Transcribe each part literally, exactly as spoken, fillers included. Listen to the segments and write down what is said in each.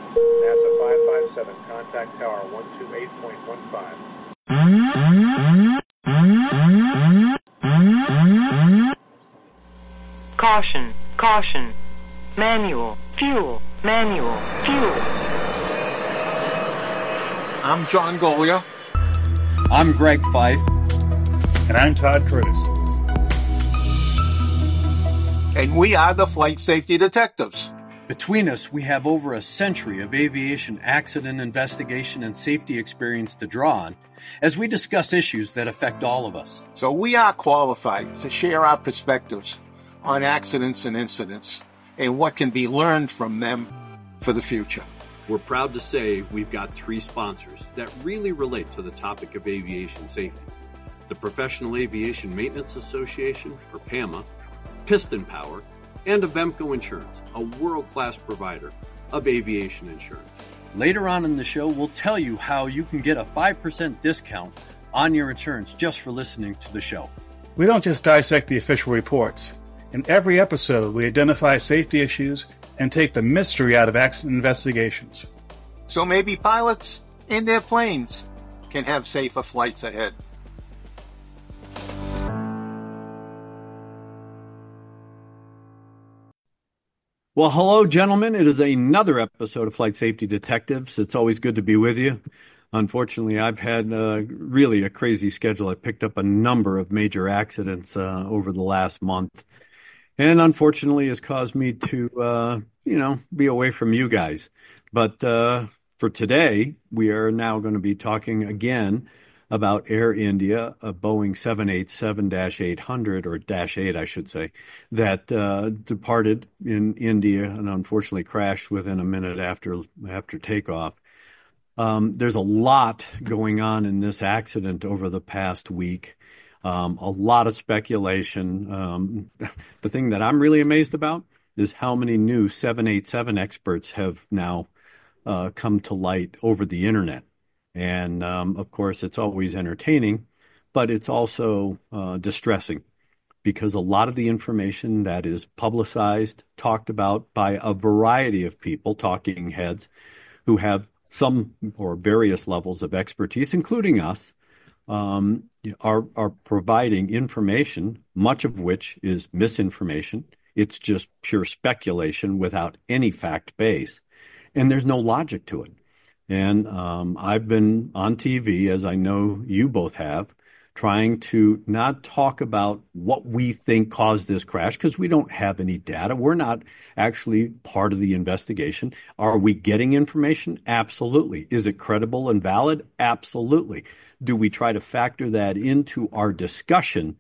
NASA five five seven, contact tower one two eight point one five. Caution, caution. Manual, fuel, manual, fuel. I'm John Golia. I'm Greg Fife. And I'm Todd Curtis. And we are the Flight Safety Detectives. Between us, we have over a century of aviation accident investigation and safety experience to draw on as we discuss issues that affect all of us. So we are qualified to share our perspectives on accidents and incidents and what can be learned from them for the future. We're proud to say we've got three sponsors that really relate to the topic of aviation safety. The Professional Aviation Maintenance Association, or PAMA, Piston Power, and Avemco Insurance, a world-class provider of aviation insurance. Later on in the show, we'll tell you how you can get a five percent discount on your insurance just for listening to the show. We don't just dissect the official reports. In every episode, we identify safety issues and take the mystery out of accident investigations. So maybe pilots and their planes can have safer flights ahead. Well, hello, gentlemen. It is another episode of Flight Safety Detectives. It's always good to be with you. Unfortunately, I've had uh, really a crazy schedule. I picked up a number of major accidents uh, over the last month. And unfortunately, has caused me to, uh, you know, be away from you guys. But uh, for today, we are now going to be talking again about Air India, a Boeing seven eighty-seven dash eight hundred, or dash eight, I should say, that uh, departed in India and unfortunately crashed within a minute after after takeoff. Um, there's a lot going on in this accident over the past week. Um, a lot of speculation. Um, the thing that I'm really amazed about is how many new seven eighty-seven experts have now uh, come to light over the internet. And, um, of course, it's always entertaining, but it's also uh, distressing because a lot of the information that is publicized, talked about by a variety of people, talking heads, who have some or various levels of expertise, including us, um, are, are providing information, much of which is misinformation. It's just pure speculation without any fact base, and there's no logic to it. And um, I've been on T V, as I know you both have, trying to not talk about what we think caused this crash because we don't have any data. We're not actually part of the investigation. Are we getting information? Absolutely. Is it credible and valid? Absolutely. Do we try to factor that into our discussion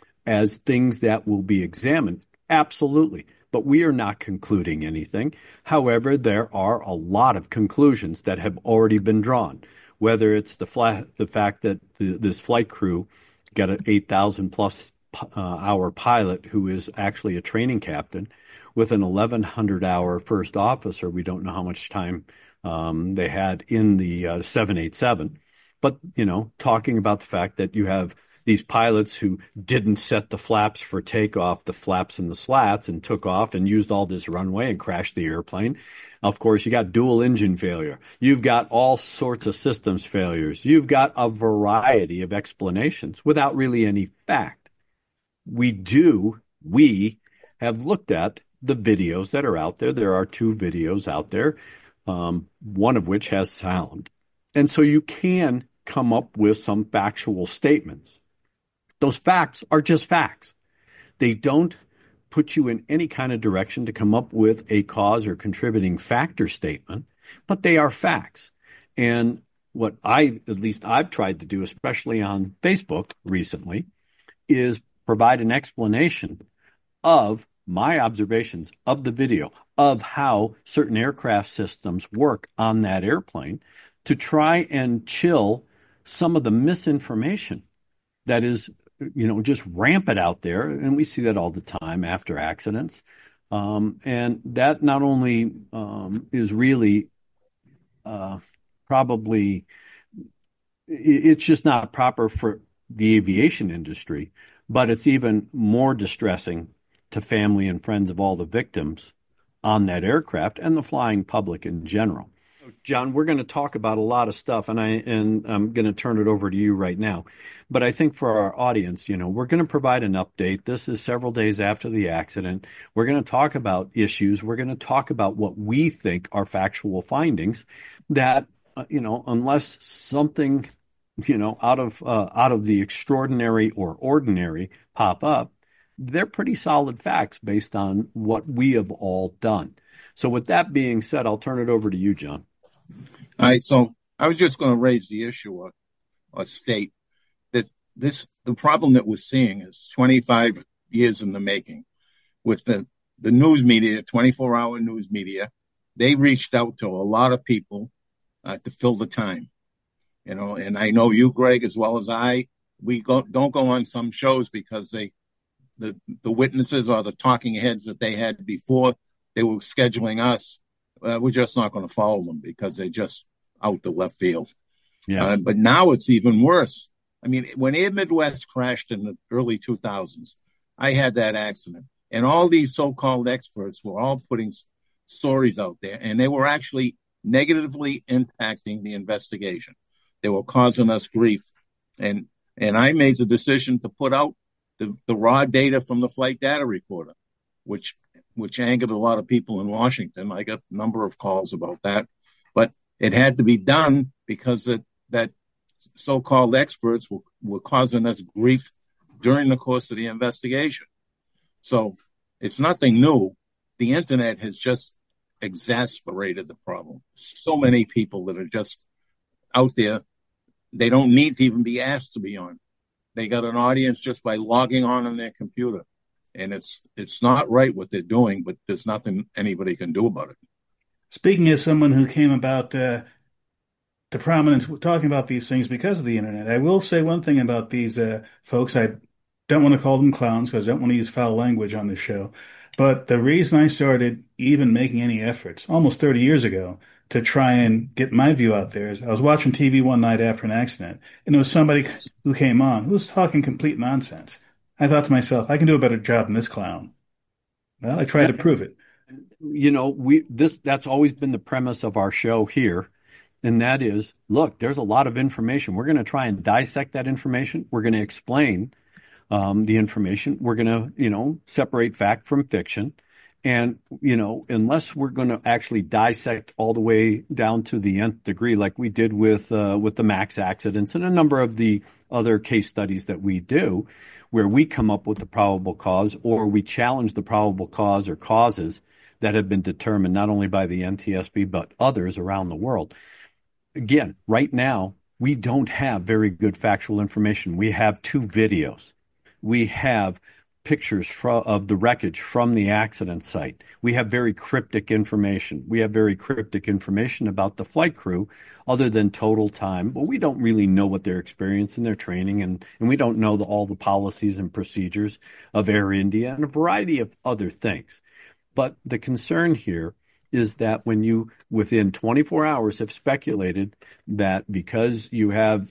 as things that will be examined? Absolutely. But we are not concluding anything. However, there are a lot of conclusions that have already been drawn, whether it's the, fla- the fact that the, this flight crew got an eight thousand plus uh, hour pilot who is actually a training captain with an eleven hundred hour first officer. We don't know how much time um, they had in the uh, seven eighty-seven. But, you know, talking about the fact that you have these pilots who didn't set the flaps for takeoff, the flaps and the slats, and took off and used all this runway and crashed the airplane. Of course, you got dual engine failure. You've got all sorts of systems failures. You've got a variety of explanations without really any fact. We do, we have looked at the videos that are out there. There are two videos out there, um, one of which has sound. And so you can come up with some factual statements. Those facts are just facts. They don't put you in any kind of direction to come up with a cause or contributing factor statement, but they are facts. And what I, at least I've tried to do, especially on Facebook recently, is provide an explanation of my observations of the video of how certain aircraft systems work on that airplane to try and chill some of the misinformation that is, you know, just rampant out there. And we see that all the time after accidents. Um, and that not only um, is really uh, probably, it's just not proper for the aviation industry, but it's even more distressing to family and friends of all the victims on that aircraft and the flying public in general. John, we're going to talk about a lot of stuff, and I and I'm going to turn it over to you right now. But I think for our audience, you know, we're going to provide an update. This is several days after the accident. We're going to talk about issues. We're going to talk about what we think are factual findings that, uh, you know, unless something, you know, out of uh, out of the extraordinary or ordinary pop up, they're pretty solid facts based on what we have all done. So with that being said, I'll turn it over to you, John. All right, so I was just going to raise the issue or, or state that this the problem that we're seeing is twenty-five years in the making. With the, the news media, twenty-four hour news media, they reached out to a lot of people uh, to fill the time. You know, and I know you, Greg, as well as I, we go, don't go on some shows because they the the witnesses or the talking heads that they had before they were scheduling us, uh, we're just not going to follow them because they're just out the left field. Yeah. Uh, but now it's even worse. I mean, when Air Midwest crashed in the early two thousands, I had that accident. And all these so-called experts were all putting s- stories out there, and they were actually negatively impacting the investigation. They were causing us grief. And and I made the decision to put out the, the raw data from the flight data recorder, which which angered a lot of people in Washington. I got a number of calls about that. But it had to be done because it, that so-called experts were, were causing us grief during the course of the investigation. So it's nothing new. The internet has just exacerbated the problem. So many people that are just out there, they don't need to even be asked to be on. They got an audience just by logging on on their computer. And it's it's not right what they're doing, but there's nothing anybody can do about it. Speaking as someone who came about uh, to prominence talking about these things because of the internet, I will say one thing about these uh, folks. I don't want to call them clowns because I don't want to use foul language on this show. But the reason I started even making any efforts almost thirty years ago to try and get my view out there is I was watching T V one night after an accident, and there was somebody who came on who was talking complete nonsense. I thought to myself, I can do a better job than this clown. Well, I tried to prove it. You know, we this that's always been the premise of our show here, and that is, look, there's a lot of information. We're going to try and dissect that information. We're going to explain um, the information. We're going to, you know, separate fact from fiction. And, you know, unless we're going to actually dissect all the way down to the nth degree, like we did with uh, with the MAX accidents and a number of the other case studies that we do, where we come up with the probable cause or we challenge the probable cause or causes that have been determined not only by the N T S B but others around the world. Again, right now, we don't have very good factual information. We have two videos. We have pictures fro- of the wreckage from the accident site. We have very cryptic information. We have very cryptic information about the flight crew other than total time, but we don't really know what their experience and their training, and, and we don't know the, all the policies and procedures of Air India and a variety of other things. But the concern here is that when you, within twenty-four hours, have speculated that because you have,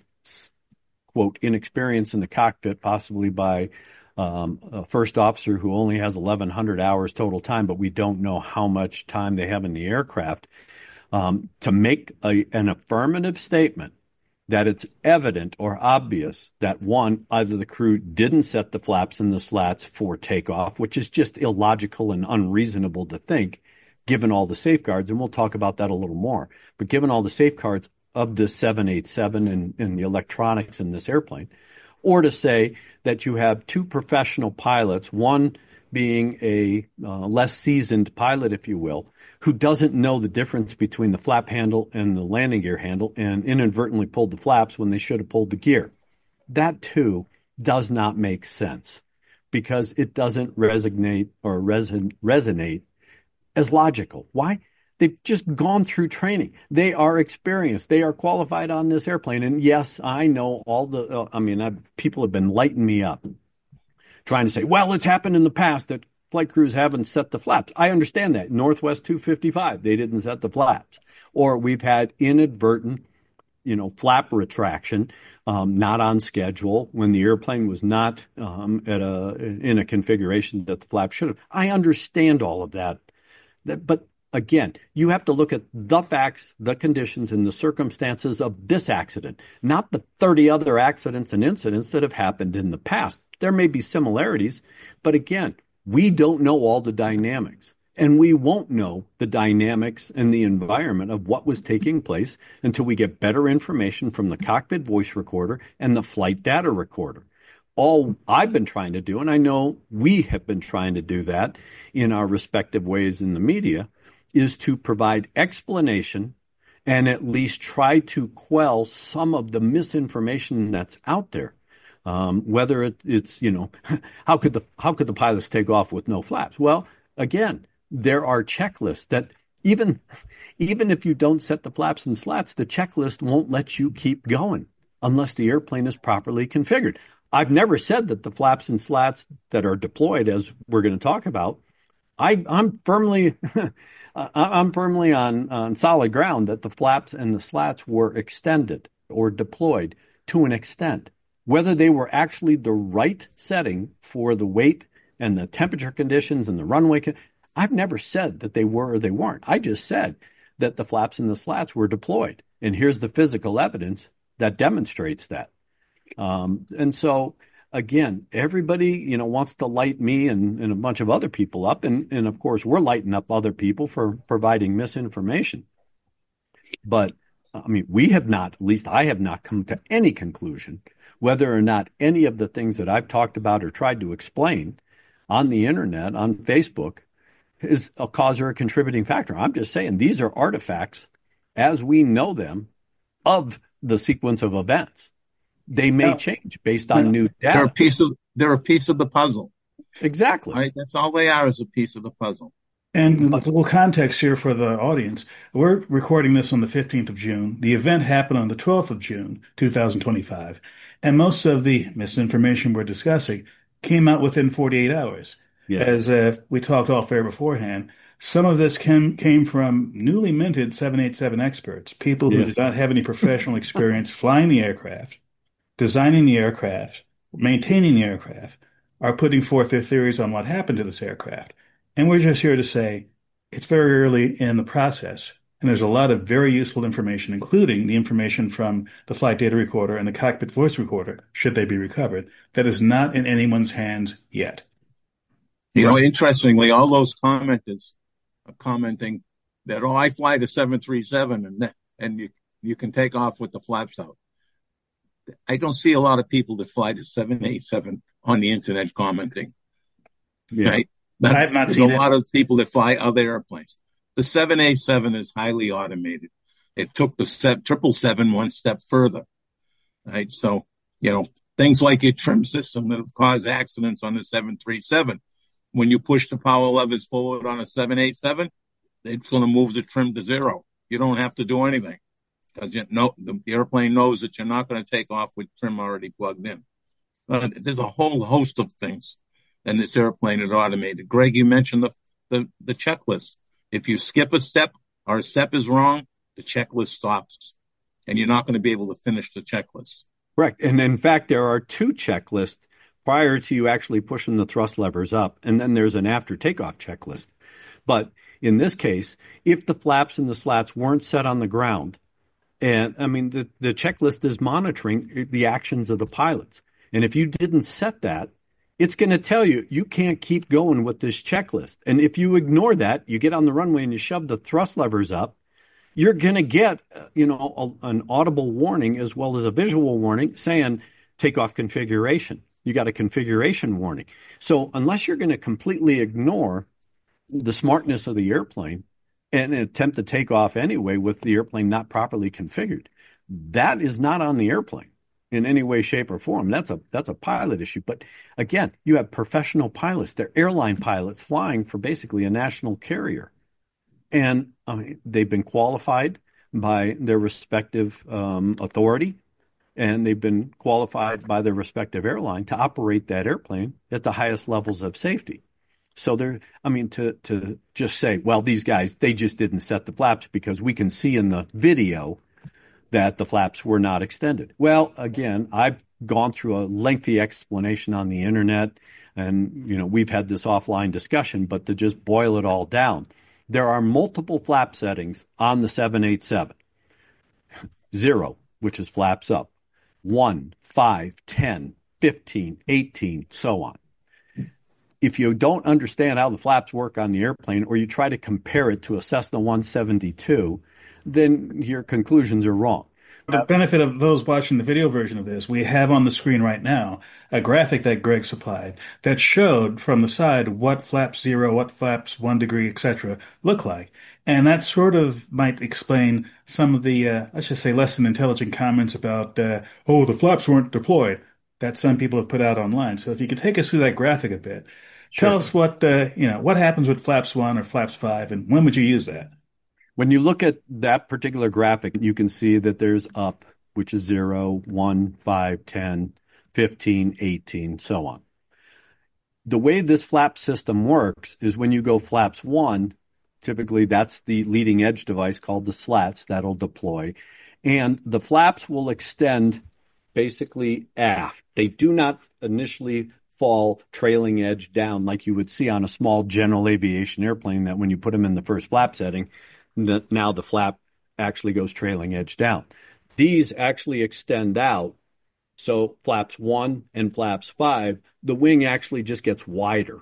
quote, inexperience in the cockpit, possibly by Um, a first officer who only has eleven hundred hours total time, but we don't know how much time they have in the aircraft, um, to make a, an affirmative statement that it's evident or obvious that, one, either the crew didn't set the flaps and the slats for takeoff, which is just illogical and unreasonable to think, given all the safeguards, and we'll talk about that a little more, but given all the safeguards of this seven eighty-seven and, and the electronics in this airplane, or to say that you have two professional pilots, one being a uh, less seasoned pilot, if you will, who doesn't know the difference between the flap handle and the landing gear handle and inadvertently pulled the flaps when they should have pulled the gear. That, too, does not make sense because it doesn't resonate or reson- resonate as logical. Why? They've just gone through training. They are experienced. They are qualified on this airplane. And yes, I know all the, uh, I mean, I've, people have been lighting me up trying to say, well, it's happened in the past that flight crews haven't set the flaps. I understand that. Northwest two fifty-five, they didn't set the flaps. Or we've had inadvertent, you know, flap retraction, um, not on schedule when the airplane was not um, at a, in a configuration that the flap should have. I understand all of that. That, but again, you have to look at the facts, the conditions, and the circumstances of this accident, not the thirty other accidents and incidents that have happened in the past. There may be similarities, but again, we don't know all the dynamics. And we won't know the dynamics and the environment of what was taking place until we get better information from the cockpit voice recorder and the flight data recorder. All I've been trying to do, and I know we have been trying to do that in our respective ways in the media, is to provide explanation and at least try to quell some of the misinformation that's out there. Um, whether it, it's, you know, how could the how could the pilots take off with no flaps? Well, again, there are checklists that even even if you don't set the flaps and slats, the checklist won't let you keep going unless the airplane is properly configured. I've never said that the flaps and slats that are deployed, as we're going to talk about, I, I'm firmly I'm firmly on, on solid ground that the flaps and the slats were extended or deployed to an extent. Whether they were actually the right setting for the weight and the temperature conditions and the runway con- I've never said that they were or they weren't. I just said that the flaps and the slats were deployed. And here's the physical evidence that demonstrates that. Um, and so, again, everybody, you know, wants to light me and, and a bunch of other people up. And, and, of course, we're lighting up other people for providing misinformation. But, I mean, we have not, at least I have not come to any conclusion whether or not any of the things that I've talked about or tried to explain on the Internet, on Facebook, is a cause or a contributing factor. I'm just saying these are artifacts as we know them of the sequence of events. They may now, change based on new data. They're a piece of they're a piece of the puzzle. Exactly. Right? That's all they are, is a piece of the puzzle. And a little context here for the audience. We're recording this on the fifteenth of June. The event happened on the twelfth of June, two thousand twenty-five. And most of the misinformation we're discussing came out within forty-eight hours. Yes. As uh, we talked off air beforehand, some of this came, came from newly minted seven eighty-seven experts, people who yes. did not have any professional experience flying the aircraft, designing the aircraft, maintaining the aircraft, are putting forth their theories on what happened to this aircraft. And we're just here to say it's very early in the process. And there's a lot of very useful information, including the information from the flight data recorder and the cockpit voice recorder, should they be recovered, that is not in anyone's hands yet. You know, interestingly, all those commenters are commenting that, oh, I fly the seven thirty-seven and and you, you can take off with the flaps out. I don't see a lot of people that fly the seven eighty-seven on the internet commenting. Yeah. Right? I have not There's seen a it. lot of people that fly other airplanes. The seven eighty-seven is highly automated. It took the triple seven one step further. Right? So, you know, things like your trim system that have caused accidents on the seven thirty-seven. When you push the power levers forward on a seven eighty-seven, it's going to move the trim to zero. You don't have to do anything because you know, the airplane knows that you're not going to take off with trim already plugged in. Uh, there's a whole host of things in this airplane that automated. Greg, you mentioned the, the, the checklist. If you skip a step or a step is wrong, the checklist stops and you're not going to be able to finish the checklist. Correct. And in fact, there are two checklists prior to you actually pushing the thrust levers up. And then there's an after takeoff checklist. But in this case, if the flaps and the slats weren't set on the ground, and I mean, the, the checklist is monitoring the actions of the pilots. And if you didn't set that, it's going to tell you, you can't keep going with this checklist. And if you ignore that, you get on the runway and you shove the thrust levers up, you're going to get, you know, a, an audible warning as well as a visual warning saying takeoff configuration. You got a configuration warning. So unless you're going to completely ignore the smartness of the airplane and attempt to take off anyway with the airplane not properly configured, that is not on the airplane in any way, shape, or form. That's a that's a pilot issue. But again, you have professional pilots. They're airline pilots flying for basically a national carrier. And I mean, they've been qualified by their respective um, authority, and they've been qualified by their respective airline to operate that airplane at the highest levels of safety. So they're, I mean, to, to just say, well, these guys, they just didn't set the flaps because we can see in the video that the flaps were not extended. Well, again, I've gone through a lengthy explanation on the internet, and, you know, we've had this offline discussion, but to just boil it all down, There are multiple flap settings on the seven eighty-seven. Zero, which is flaps up. One, five, ten, fifteen, eighteen, so on. If you don't understand how the flaps work on the airplane, or you try to compare it to a Cessna one seventy-two, then your conclusions are wrong. The benefit of those watching the video version of this, we have on the screen right now a graphic that Greg supplied that showed from the side what flaps zero, what flaps one degree, et cetera look like. And that sort of might explain some of the, uh, let's just say, less than intelligent comments about, uh, oh, the flaps weren't deployed that some people have put out online. So if you could take us through that graphic a bit, Sure. Tell us what, uh, you know, what happens with flaps one or flaps five, and when would you use that? When you look at that particular graphic, you can see that there's up, which is zero, one, five, ten, fifteen, eighteen, so on. The way this flap system works is when you go flaps one, typically that's the leading edge device called the slats that'll deploy, and the flaps will extend basically aft. They do not initially fall trailing edge down like you would see on a small general aviation airplane, that when you put them in the first flap setting, that now the flap actually goes trailing edge down. These actually extend out. So flaps one and flaps five, the wing actually just gets wider.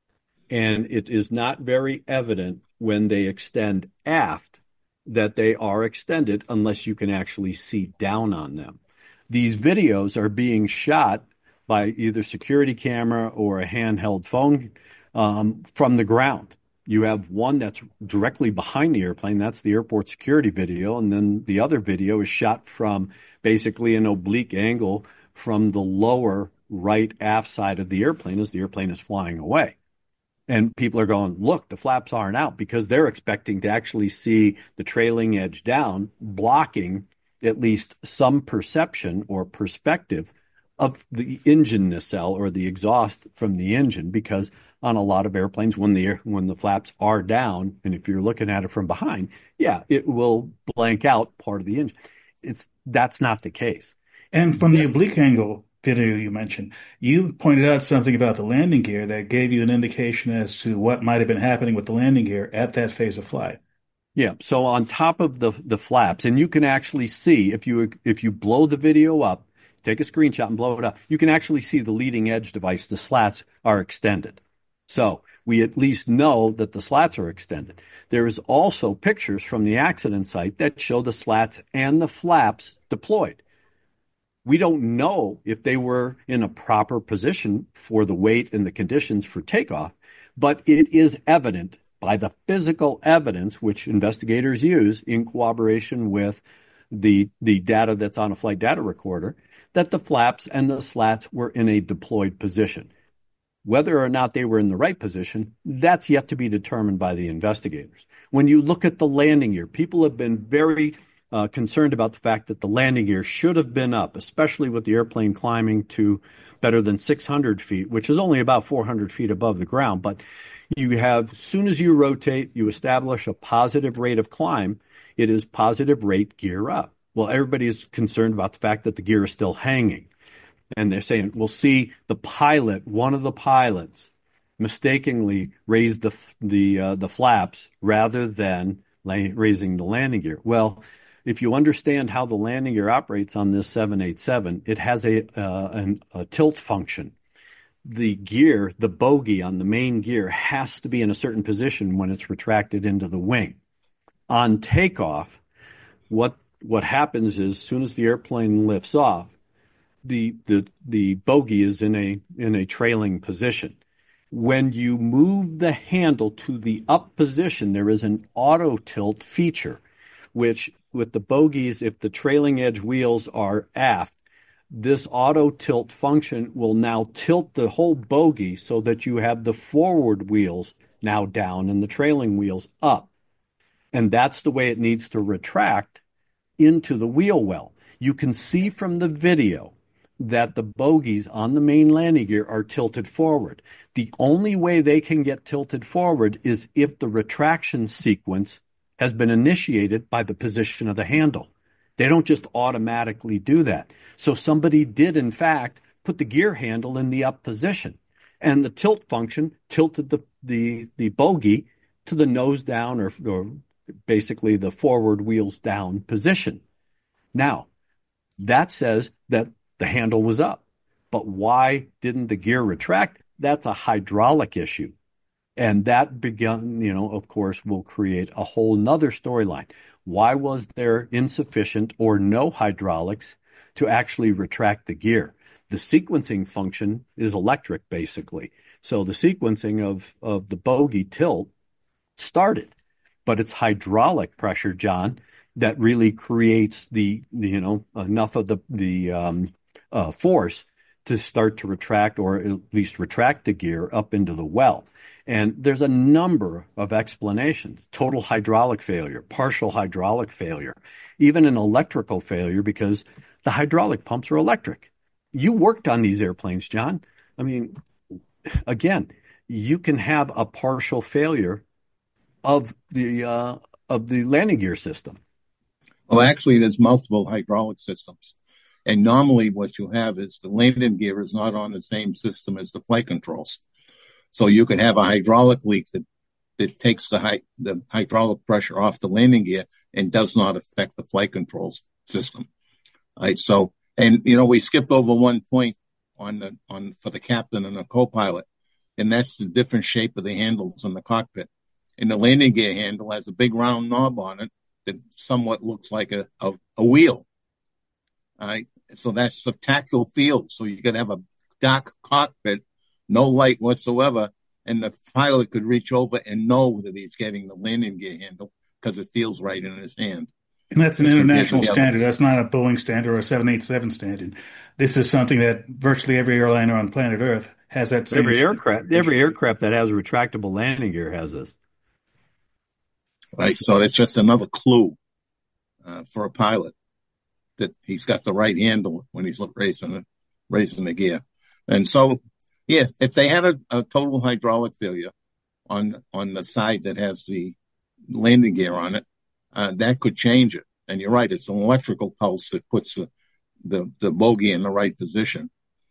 And it is not very evident when they extend aft that they are extended unless you can actually see down on them. These videos are being shot by either security camera or a handheld phone um, from the ground. You have one that's directly behind the airplane. That's the airport security video. And then the other video is shot from basically an oblique angle from the lower right aft side of the airplane as the airplane is flying away. And people are going, look, the flaps aren't out, because they're expecting to actually see the trailing edge down, blocking at least some perception or perspective of the engine nacelle or the exhaust from the engine, because on a lot of airplanes, when the when the flaps are down, and if you're looking at it from behind, yeah, it will blank out part of the engine. It's that's not the case. And from the oblique angle video you mentioned, you pointed out something about the landing gear that gave you an indication as to what might have been happening with the landing gear at that phase of flight. Yeah. So on top of the the flaps, and you can actually see if you if you blow the video up, take a screenshot and blow it up, you can actually see the leading edge device. The slats are extended. So we at least know that the slats are extended. There is also pictures from the accident site that show the slats and the flaps deployed. We don't know if they were in a proper position for the weight and the conditions for takeoff, but it is evident by the physical evidence, which investigators use in cooperation with the, the data that's on a flight data recorder, that the flaps and the slats were in a deployed position. Whether or not they were in the right position, that's yet to be determined by the investigators. When you look at the landing gear, people have been very uh, concerned about the fact that the landing gear should have been up, especially with the airplane climbing to better than six hundred feet, which is only about four hundred feet above the ground. But you have, as soon as you rotate, you establish a positive rate of climb, it is positive rate gear up. Well, everybody is concerned about the fact that the gear is still hanging. And they're saying, we'll see the pilot, one of the pilots, mistakenly raised the the uh, the flaps rather than la- raising the landing gear. Well, if you understand how the landing gear operates on this seven eighty-seven, it has a, uh, an, a tilt function. The gear, the bogey on the main gear, has to be in a certain position when it's retracted into the wing. On takeoff, what what happens is, as soon as the airplane lifts off, the the the bogey is in a in a trailing position. When you move the handle to the up position, there is an auto tilt feature, which with the bogies, if the trailing edge wheels are aft, this auto tilt function will now tilt the whole bogey so that you have the forward wheels now down and the trailing wheels up. And that's the way it needs to retract into the wheel well. You can see from the video that the bogies on the main landing gear are tilted forward. The only way they can get tilted forward is if the retraction sequence has been initiated by the position of the handle. They don't just automatically do that. So somebody did, in fact, put the gear handle in the up position, and the tilt function tilted the, the, the bogey to the nose down or, or basically the forward wheels down position. Now, that says that the handle was up. But why didn't the gear retract? That's a hydraulic issue. And that begun, you know, of course, will create a whole nother storyline. Why was there insufficient or no hydraulics to actually retract the gear? The sequencing function is electric, basically. So the sequencing of, of the bogie tilt started, but it's hydraulic pressure, John, that really creates the, you know, enough of the, the um, uh, force to start to retract, or at least retract the gear up into the well. And there's a number of explanations: total hydraulic failure, partial hydraulic failure, even an electrical failure, because the hydraulic pumps are electric. You worked on these airplanes, John. I mean, again, you can have a partial failure of the uh, of the landing gear system. Well, actually, there's multiple hydraulic systems. And normally what you have is the landing gear is not on the same system as the flight controls. So you can have a hydraulic leak that, that takes the, hy- the hydraulic pressure off the landing gear and does not affect the flight controls system. All right. So, and, you know, we skipped over one point on the, on, for the captain and the co-pilot, and that's the different shape of the handles in the cockpit. And the landing gear handle has a big round knob on it that somewhat looks like a, a, a wheel. All right. So that's a tactile field. So you could have a dark cockpit, no light whatsoever, and the pilot could reach over and know that he's getting the landing gear handle because it feels right in his hand. And that's an international standard. That's not a Boeing standard or a seven eighty-seven standard. This is something that virtually every airliner on planet Earth has that same. Every aircraft, every aircraft that has a retractable landing gear has this. Right. So it's just another clue uh, for a pilot that he's got the right handle when he's raising, raising the gear. And so, yes, if they had a, a total hydraulic failure on, on the side that has the landing gear on it, uh, that could change it. And you're right. It's an electrical pulse that puts the, the, the bogie in the right position.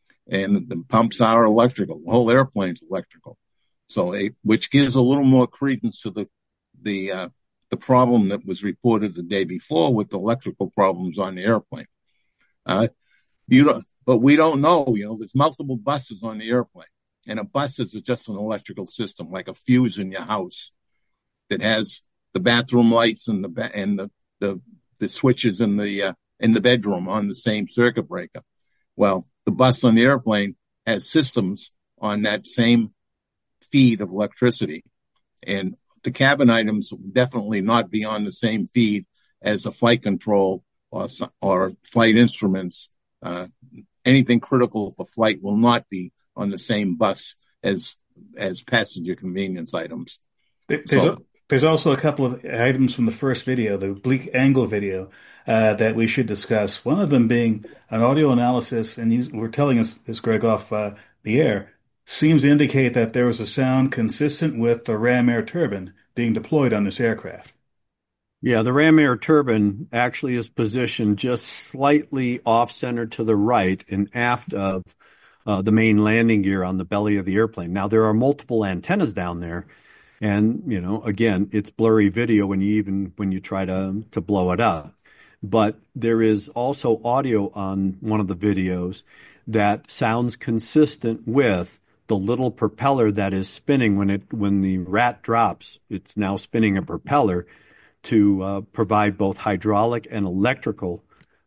And the pumps are electrical. The whole airplane's electrical. So it, which gives a little more credence to the, the, uh, the problem that was reported the day before with the electrical problems on the airplane. Uh, you don't, but we don't know, you know, there's multiple buses on the airplane, and a bus is just an electrical system, like a fuse in your house that has the bathroom lights and the, ba- and the, the, the switches in the, uh, in the bedroom on the same circuit breaker. Well, the bus on the airplane has systems on that same feed of electricity, and the cabin items will definitely not be on the same feed as a flight control or, or flight instruments. Uh, anything critical for flight will not be on the same bus as, as passenger convenience items. There's, so, there's also a couple of items from the first video, the oblique angle video, uh, that we should discuss. One of them being an audio analysis, and you were telling us this, Greg, off uh, the air, seems to indicate that there was a sound consistent with the ram air turbine being deployed on this aircraft. Yeah, the ram air turbine actually is positioned just slightly off-center to the right and aft of uh, the main landing gear on the belly of the airplane. Now, there are multiple antennas down there, and, you know, again, it's blurry video when you even when you try to to blow it up. But there is also audio on one of the videos that sounds consistent with the little propeller that is spinning when it when the rat drops. It's now spinning a propeller to uh, provide both hydraulic and electrical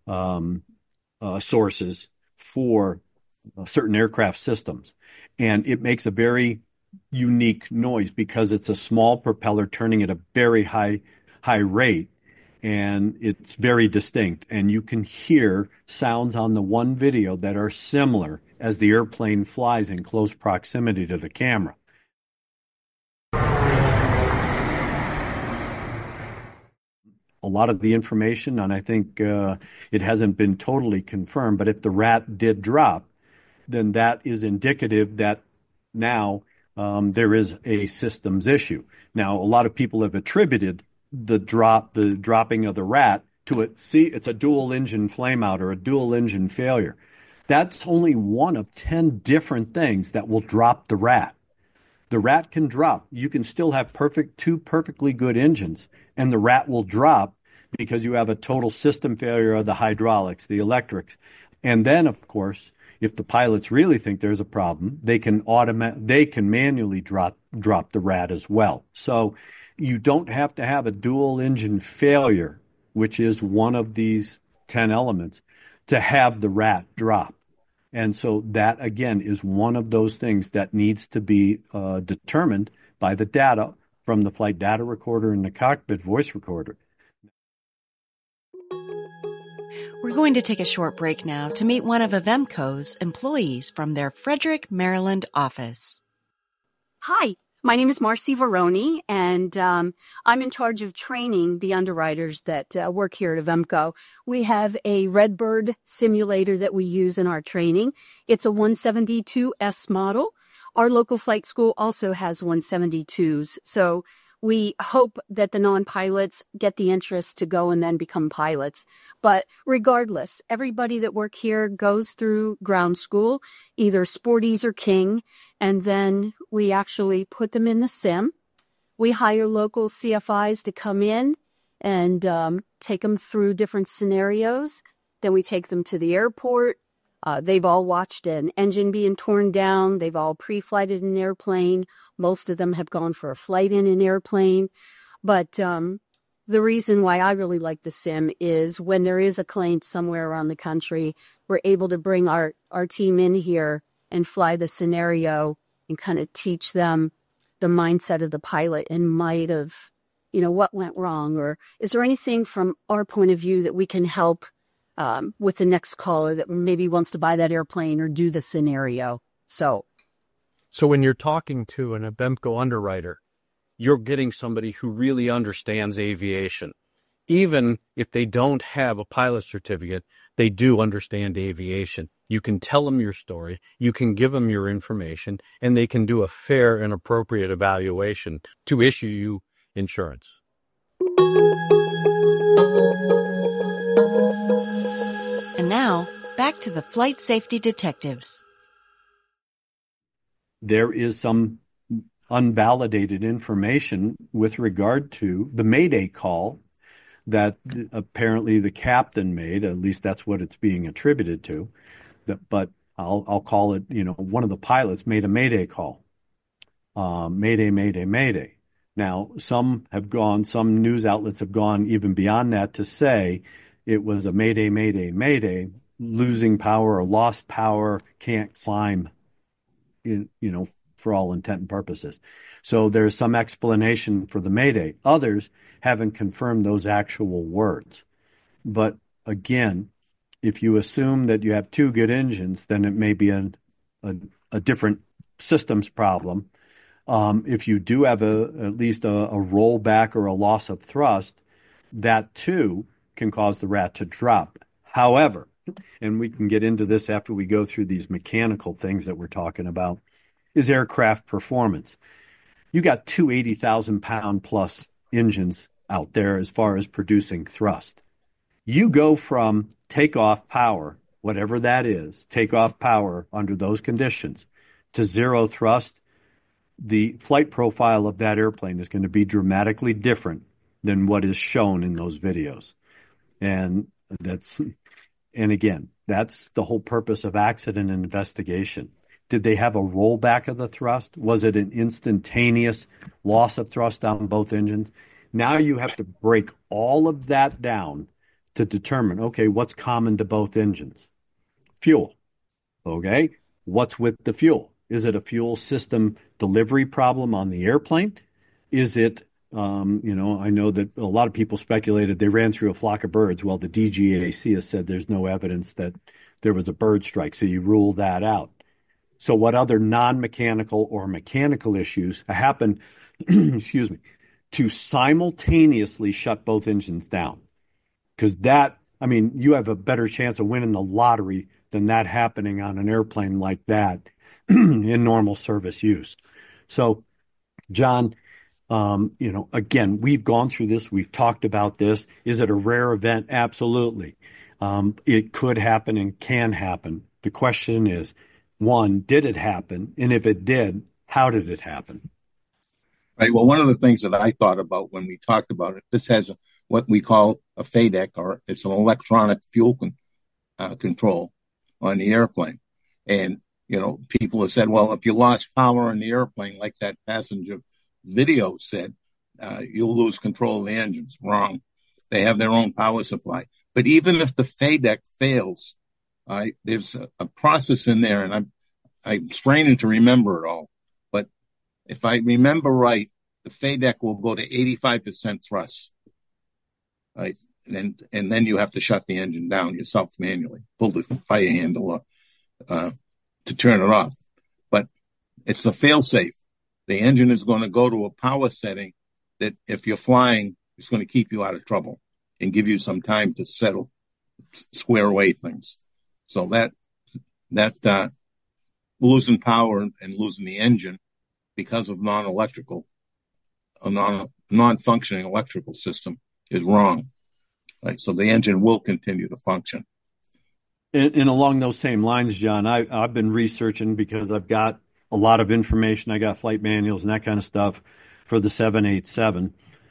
um, uh, sources for uh, certain aircraft systems. And it makes a very unique noise because it's a small propeller turning at a very high high rate, and it's very distinct. And you can hear sounds on the one video that are similar as the airplane flies in close proximity to the camera. A lot of the information, and I think uh, it hasn't been totally confirmed, but if the rat did drop, then that is indicative that now um, there is a systems issue. Now, a lot of people have attributed the drop, the dropping of the rat to it. See, it's a dual engine flameout or a dual engine failure. That's only one of ten different things that will drop the rat. the rat can drop. You can still have perfect two perfectly good engines, and the rat will drop because you have a total system failure of the hydraulics, the electrics. And then, of course, if the pilots really think there's a problem, they can automatic they can manually drop drop the rat as well. So you don't have to have a dual engine failure, which is one of these ten elements, to have the rat drop. And so that, again, is one of those things that needs to be uh, determined by the data from the flight data recorder and the cockpit voice recorder. We're going to take a short break now to meet one of Avemco's employees from their Frederick, Maryland office. Hi, my name is Marcy Veroni, and um, I'm in charge of training the underwriters that uh, work here at Avemco. We have a Redbird simulator that we use in our training. It's a one seventy-two S model. Our local flight school also has one seventy-twos, so we hope that the non-pilots get the interest to go and then become pilots. But regardless, everybody that work here goes through ground school, either Sporties or King, and then we actually put them in the sim. We hire local C F Is to come in and um, take them through different scenarios. Then we take them to the airport. Uh, they've all watched an engine being torn down. They've all pre-flighted an airplane. Most of them have gone for a flight in an airplane. But um, the reason why I really like the sim is when there is a claim somewhere around the country, we're able to bring our, our team in here and fly the scenario and kind of teach them the mindset of the pilot and might have, you know, what went wrong, or is there anything from our point of view that we can help um, with the next caller that maybe wants to buy that airplane or do the scenario. So, so when you're talking to an Avemco underwriter, you're getting somebody who really understands aviation. Even if they don't have a pilot certificate, they do understand aviation. You can tell them your story, you can give them your information, and they can do a fair and appropriate evaluation to issue you insurance. And now, back to the Flight Safety Detectives. There is some unvalidated information with regard to the Mayday call that apparently the captain made. At least that's what it's being attributed to. But I'll, I'll call it, you know, one of the pilots made a Mayday call. Uh, Mayday, Mayday, Mayday. Now, some have gone, some news outlets have gone even beyond that to say it was a Mayday, Mayday, Mayday, losing power or lost power, can't climb, in, you know, for all intent and purposes. So there's some explanation for the Mayday. Others haven't confirmed those actual words. But again, if you assume that you have two good engines, then it may be a, a, a different systems problem. Um, if you do have a, at least a, a rollback or a loss of thrust, that too can cause the rat to drop. However, and we can get into this after we go through these mechanical things that we're talking about, is aircraft performance. You got two eighty thousand pound plus engines out there as far as producing thrust. You go from takeoff power, whatever that is, takeoff power under those conditions, to zero thrust, the flight profile of that airplane is going to be dramatically different than what is shown in those videos. And that's, and again, that's the whole purpose of accident investigation. Did they have a rollback of the thrust? Was it an instantaneous loss of thrust on both engines? Now you have to break all of that down to determine, okay, what's common to both engines? Fuel. Okay, what's with the fuel? Is it a fuel system delivery problem on the airplane? Is it, um, you know, I know that a lot of people speculated they ran through a flock of birds. Well, the D G A C has said there's no evidence that there was a bird strike, so you rule that out. So what other non-mechanical or mechanical issues happen, excuse me, to simultaneously shut both engines down? Because that, I mean, you have a better chance of winning the lottery than that happening on an airplane like that in normal service use. So, John, um, you know, again, we've gone through this. We've talked about this. Is it a rare event? Absolutely. Um, it could happen and can happen. The question is, one, did it happen? And if it did, How did it happen? Right. Well, one of the things that I thought about when we talked about it, this has a, what we call a F A D E C, or it's an electronic fuel con, uh, control on the airplane. And, you know, people have said, well, if you lost power in the airplane, like that passenger video said, uh, you'll lose control of the engines. Wrong. They have their own power supply. But even if the F A D E C fails, uh, there's a, a process in there, and I'm, I'm straining to remember it all. But if I remember right, the F A D E C will go to eighty-five percent thrust. Right. And then, and then you have to shut the engine down yourself manually, pull the fire handle up, uh, to turn it off. But it's a fail safe. The engine is going to go to a power setting that if you're flying, it's going to keep you out of trouble and give you some time to settle, square away things. So that, that, uh, losing power and losing the engine because of non-electrical, a non, non-functioning electrical system is wrong. Right. So the engine will continue to function. And, and along those same lines, John, I, I've been researching because I've got a lot of information. I got flight manuals and that kind of stuff for the seven eighty-seven.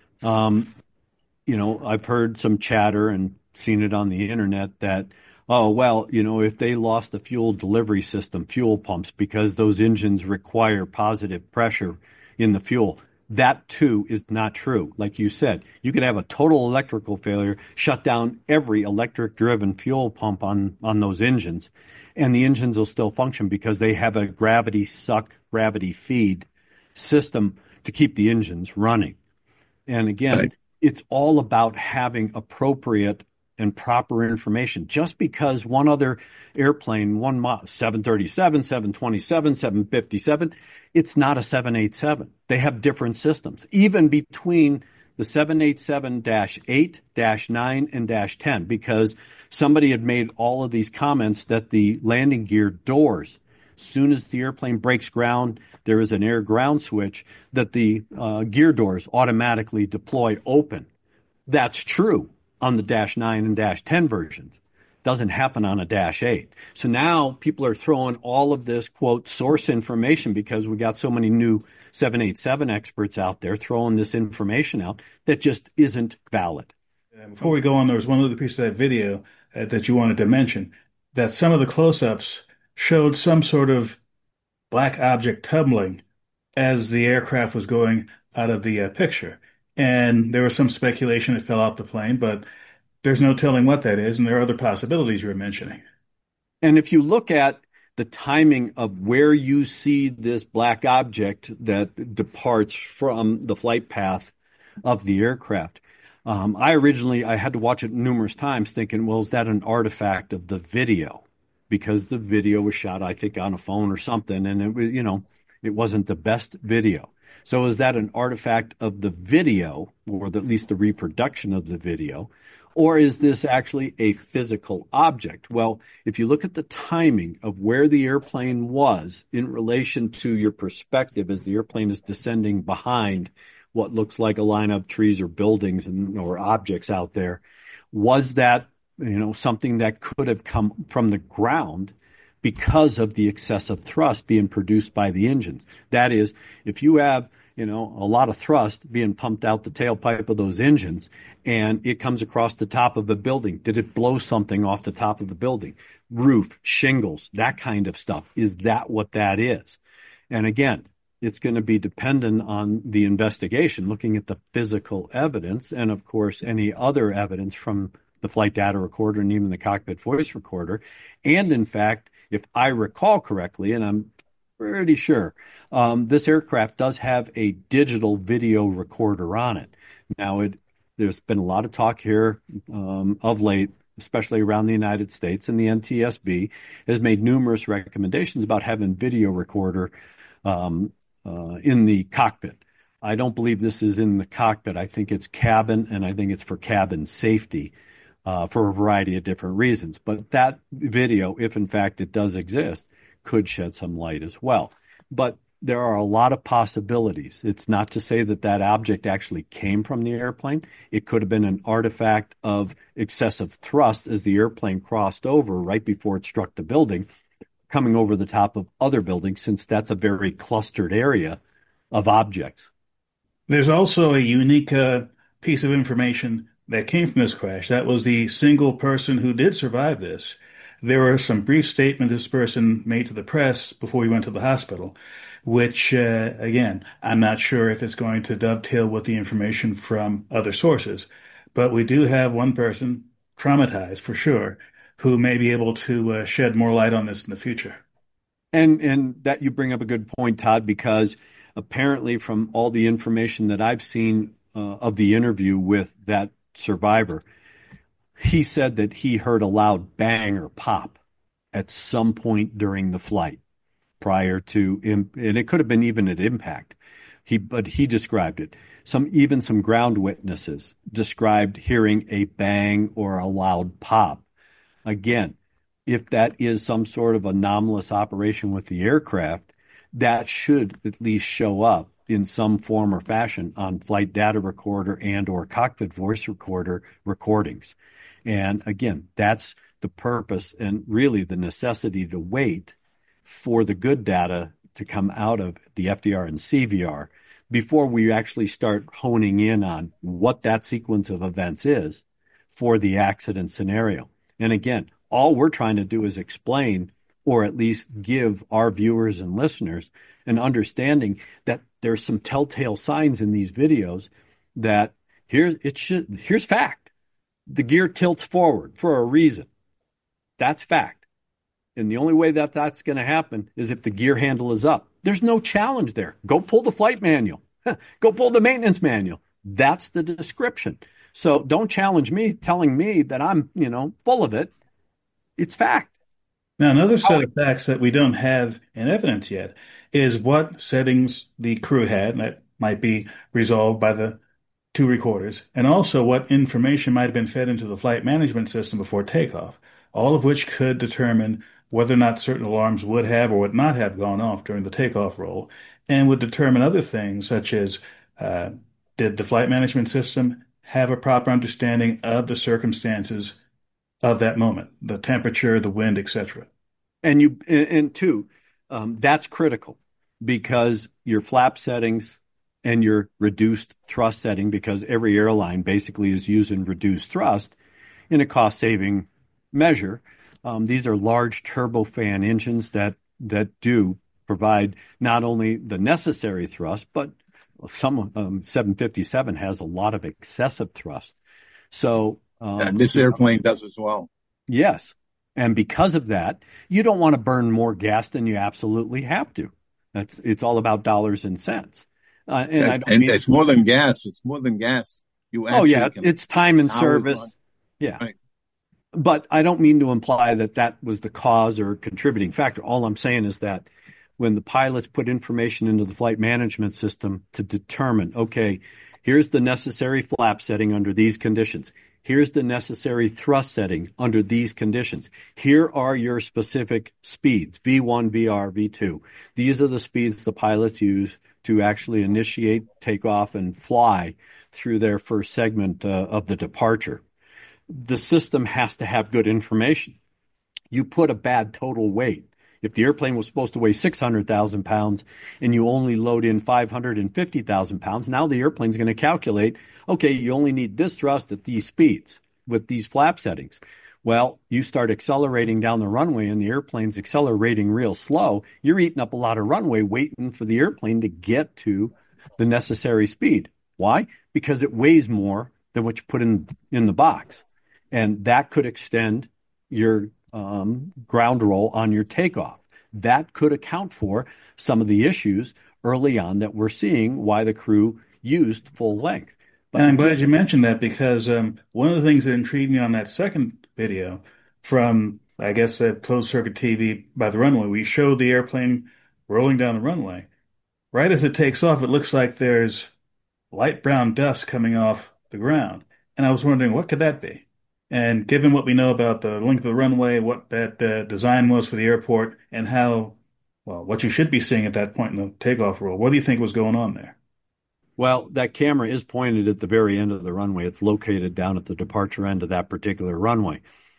Um, you know, I've heard some chatter and seen it on the internet that, oh, well, you know, if they lost the fuel delivery system, fuel pumps, because those engines require positive pressure in the fuel, that too is not true. Like you said, you could have a total electrical failure, shut down every electric driven fuel pump on, on those engines, and the engines will still function because they have a gravity suck, gravity feed system to keep the engines running. And again, right. It's all about having appropriate and proper information. Just because one other airplane, one seven thirty-seven, seven twenty-seven, seven fifty-seven, it's not a seven eighty-seven. They have different systems, even between the seven eighty-seven dash eight, dash nine, and dash ten, because somebody had made all of these comments that the landing gear doors, soon as the airplane breaks ground, there is an air ground switch that the uh, gear doors automatically deploy open. That's true on the dash nine and dash ten versions. Doesn't happen on a dash eight. So now people are throwing all of this, quote, source information, because we got so many new seven eighty-seven experts out there throwing this information out that just isn't valid. Before we go on, there was one other piece of that video uh, that you wanted to mention, that some of the close-ups showed some sort of black object tumbling as the aircraft was going out of the uh, picture. And there was some speculation it fell off the plane, but there's no telling what that is, and there are other possibilities you were mentioning. And if you look at the timing of where you see this black object that departs from the flight path of the aircraft, um, I originally, I had to watch it numerous times thinking, well, is that an artifact of the video? Because the video was shot, I think, on a phone or something, and it was, you know, it wasn't the best video. So is that an artifact of the video, or the, at least the reproduction of the video, or is this actually a physical object? Well, if you look at the timing of where the airplane was in relation to your perspective as the airplane is descending behind what looks like a line of trees or buildings and or objects out there, was that, you know, something that could have come from the ground because of the excessive thrust being produced by the engines? That is, if you have, you know, a lot of thrust being pumped out the tailpipe of those engines and it comes across the top of a building, did it blow something off the top of the building? Roof, shingles, that kind of stuff. Is that what that is? And again, it's going to be dependent on the investigation, looking at the physical evidence and, of course, any other evidence from the flight data recorder and even the cockpit voice recorder. And in fact, if I recall correctly, and I'm pretty sure, um, this aircraft does have a digital video recorder on it. Now, it, there's been a lot of talk here um, of late, especially around the United States, and the N T S B has made numerous recommendations about having video recorder um, uh, in the cockpit. I don't believe this is in the cockpit. I think it's cabin, and I think it's for cabin safety. Uh, for a variety of different reasons. But that video, if in fact it does exist, could shed some light as well. But there are a lot of possibilities. It's not to say that that object actually came from the airplane. It could have been an artifact of excessive thrust as the airplane crossed over right before it struck the building, coming over the top of other buildings, since that's a very clustered area of objects. There's also a unique uh, piece of information that came from this crash. That was the single person who did survive this. There were some brief statements this person made to the press before he went to the hospital, which, uh, again, I'm not sure if it's going to dovetail with the information from other sources. But we do have one person, traumatized for sure, who may be able to uh, shed more light on this in the future. And and that you bring up a good point, Todd, because apparently from all the information that I've seen uh, of the interview with that survivor, he said that he heard a loud bang or pop at some point during the flight prior to, and it could have been even at impact. He, but he described it. Some, even some ground witnesses described hearing a bang or a loud pop. Again, if that is some sort of anomalous operation with the aircraft, that should at least show up in some form or fashion on flight data recorder and or cockpit voice recorder recordings. And again, that's the purpose and really the necessity to wait for the good data to come out of the F D R and C V R before we actually start honing in on what that sequence of events is for the accident scenario. And again, all we're trying to do is explain, or at least give our viewers and listeners an understanding that there's some telltale signs in these videos that here it should, here's fact. The gear tilts forward for a reason. That's fact. And the only way that that's going to happen is if the gear handle is up. There's no challenge there. Go pull the flight manual. Go pull the maintenance manual. That's the description. So don't challenge me telling me that I'm, you know, full of it. It's fact. Now, another set of facts that we don't have in evidence yet is what settings the crew had, and that might be resolved by the two recorders, and also what information might have been fed into the flight management system before takeoff, all of which could determine whether or not certain alarms would have or would not have gone off during the takeoff roll, and would determine other things such as uh, did the flight management system have a proper understanding of the circumstances of that moment, the temperature, the wind, et cetera. And you, and, and two, um, that's critical because your flap settings and your reduced thrust setting, because every airline basically is using reduced thrust in a cost-saving measure. Um, these are large turbofan engines that that do provide not only the necessary thrust, but some um, seven fifty-seven has a lot of excessive thrust. So um, and this airplane does as well. Yes. And because of that, you don't want to burn more gas than you absolutely have to. That's it's all about dollars and cents. Uh, and I don't and mean, it's more than gas. It's more than gas. You oh yeah, it's time and service. On. Yeah. Right. But I don't mean to imply that that was the cause or contributing factor. All I'm saying is that when the pilots put information into the flight management system to determine, okay, here's the necessary flap setting under these conditions. Here's the necessary thrust setting under these conditions. Here are your specific speeds, V one, V R, V two. These are the speeds the pilots use to actually initiate, take off, and fly through their first segment uh, of the departure. The system has to have good information. You put a bad total weight. If the airplane was supposed to weigh six hundred thousand pounds and you only load in five hundred fifty thousand pounds, now the airplane's going to calculate, okay, you only need this thrust at these speeds with these flap settings. Well, you start accelerating down the runway and the airplane's accelerating real slow. You're eating up a lot of runway waiting for the airplane to get to the necessary speed. Why? Because it weighs more than what you put in, in the box. And that could extend your um, ground roll on your takeoff. That could account for some of the issues early on that we're seeing why the crew used full length. But and I'm glad you mentioned that because um, one of the things that intrigued me on that second video from, I guess, a closed circuit T V by the runway, we showed the airplane rolling down the runway. Right as it takes off, it looks like there's light brown dust coming off the ground. And I was wondering, what could that be? And given what we know about the length of the runway, what that uh, design was for the airport, and how, well, what you should be seeing at that point in the takeoff roll, what do you think was going on there? Well, that camera is pointed at the very end of the runway. It's located down at the departure end of that particular runway.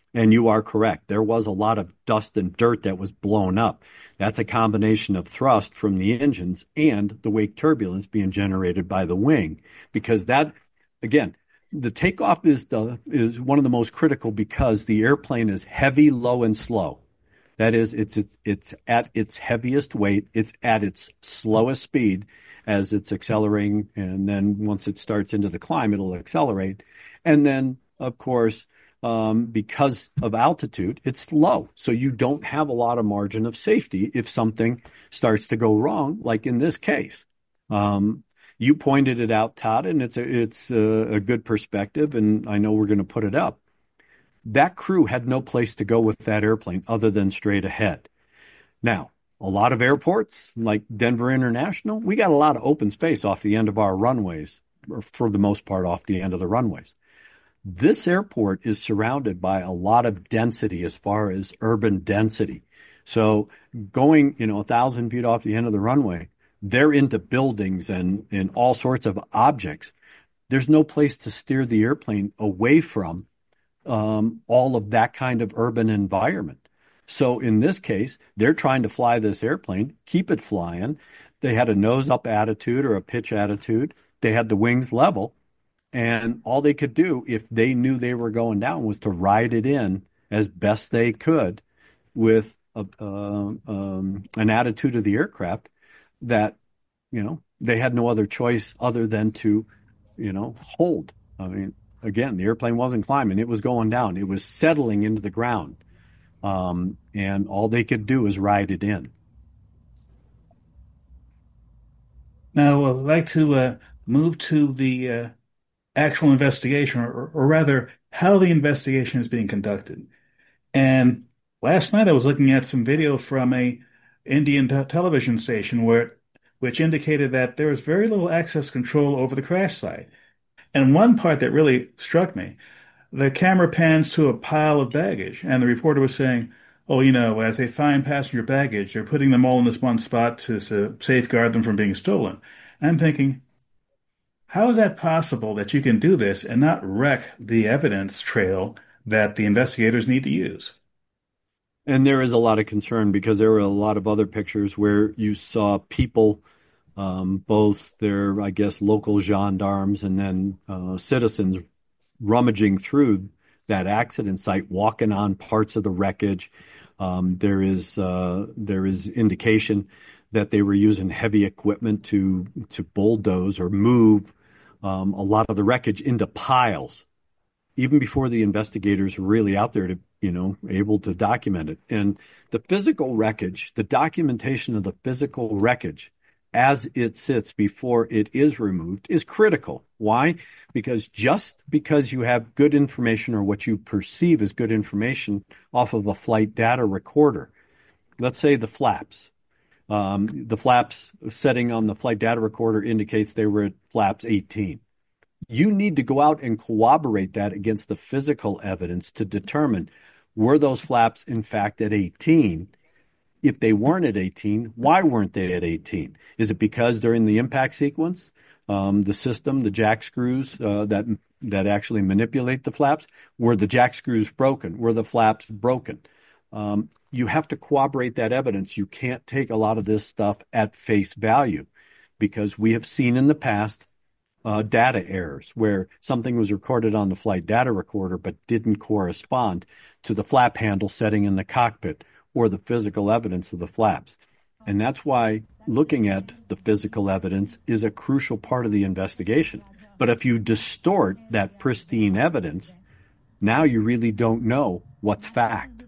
And you are correct. There was a lot of dust and dirt that was blown up. That's a combination of thrust from the engines and the wake turbulence being generated by the wing. Because that, again, the takeoff is the is one of the most critical because the airplane is heavy, low, and slow. That is, it's it's, it's at its heaviest weight. It's at its slowest speed as it's accelerating. And then once it starts into the climb, it'll accelerate. And then, of course, um, because of altitude, it's low. So you don't have a lot of margin of safety if something starts to go wrong, like in this case. Um, you pointed it out, Todd, and it's a, it's a, a good perspective, and I know we're going to put it up. That crew had no place to go with that airplane other than straight ahead. Now, a lot of airports, like Denver International, we got a lot of open space off the end of our runways, or for the most part off the end of the runways. This airport is surrounded by a lot of density as far as urban density. So going, you know, a thousand feet off the end of the runway, they're into buildings and, and all sorts of objects. There's no place to steer the airplane away from um, all of that kind of urban environment. So in this case, they're trying to fly this airplane, keep it flying. They had a nose up attitude or a pitch attitude. They had the wings level. And all they could do if they knew they were going down was to ride it in as best they could with a, uh, um, an attitude of the aircraft that, you know, they had no other choice other than to, you know, hold. I mean, again, the airplane wasn't climbing. It was going down. It was settling into the ground. Um, and all they could do is ride it in. Now, I'd like to uh, move to the uh, actual investigation, or, or rather, how the investigation is being conducted. And last night I was looking at some video from a Indian t- television station where, which indicated that there was very little access control over the crash site. And one part that really struck me, the camera pans to a pile of baggage, and the reporter was saying, oh, you know, as they find passenger baggage, they're putting them all in this one spot to, to safeguard them from being stolen. And I'm thinking, how is that possible that you can do this and not wreck the evidence trail that the investigators need to use? And there is a lot of concern because there were a lot of other pictures where you saw people, um, both their, I guess, local gendarmes and then uh, citizens rummaging through that accident site, walking on parts of the wreckage. Um, there is uh, there is indication that they were using heavy equipment to to bulldoze or move um, a lot of the wreckage into piles, even before the investigators were really out there to, you know, able to document it. And the physical wreckage, the documentation of the physical wreckage as it sits before it is removed is critical. Why? Because just because you have good information or what you perceive as good information off of a flight data recorder, let's say the flaps, um, the flaps setting on the flight data recorder indicates they were at flaps eighteen. You need to go out and corroborate that against the physical evidence to determine, were those flaps in fact at eighteen? If they weren't at eighteen, why weren't they at eighteen? Is it because during the impact sequence, um, the system, the jack screws uh, that that actually manipulate the flaps, were the jack screws broken? Were the flaps broken? Um, you have to corroborate that evidence. You can't take a lot of this stuff at face value because we have seen in the past uh, data errors where something was recorded on the flight data recorder but didn't correspond to the flap handle setting in the cockpit or the physical evidence of the flaps. And that's why looking at the physical evidence is a crucial part of the investigation. But if you distort that pristine evidence, now you really don't know what's fact.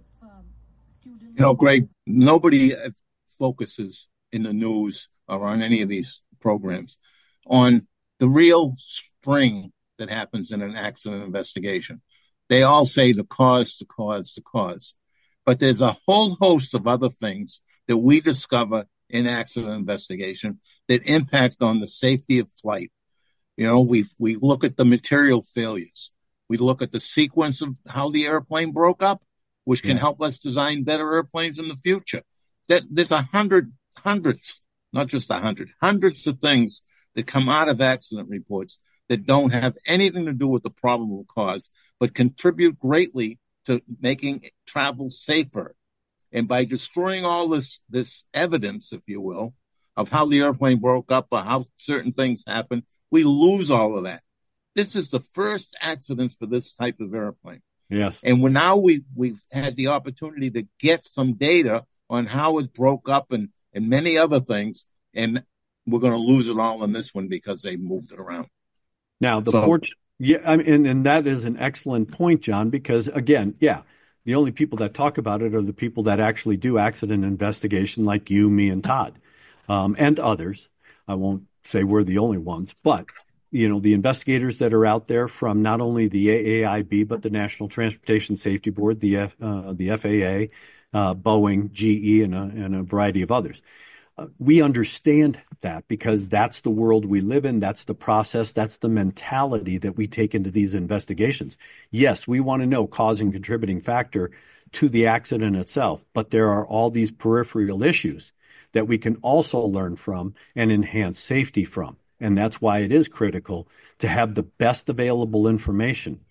You know, Greg, nobody focuses in the news or on any of these programs on the real spring that happens in an accident investigation. They all say the cause, the cause, the cause. But there's a whole host of other things that we discover in accident investigation that impact on the safety of flight. You know, we we look at the material failures. We look at the sequence of how the airplane broke up, which can yeah. help us design better airplanes in the future. That there's a hundred, hundreds, not just a hundred, hundreds of things that come out of accident reports that don't have anything to do with the probable cause, but contribute greatly to to making travel safer. And by destroying all this, this evidence, if you will, of how the airplane broke up or how certain things happened, we lose all of that. This is the first accident for this type of airplane. Yes. And we're now we, we've had the opportunity to get some data on how it broke up and, and many other things. And we're going to lose it all in this one because they moved it around. Now, the so, fortune, yeah, I mean, and, and that is an excellent point, John, because again, yeah, the only people that talk about it are the people that actually do accident investigation, like you, me, and Todd, um, and others. I won't say we're the only ones, but you know, the investigators that are out there from not only the A A I B, but the National Transportation Safety Board, the F, uh, the F A A, uh, Boeing, G E, and a, and a variety of others. Uh, we understand that because that's the world we live in. That's the process. That's the mentality that we take into these investigations. Yes, we want to know cause and contributing factor to the accident itself, but there are all these peripheral issues that we can also learn from and enhance safety from. And that's why it is critical to have the best available information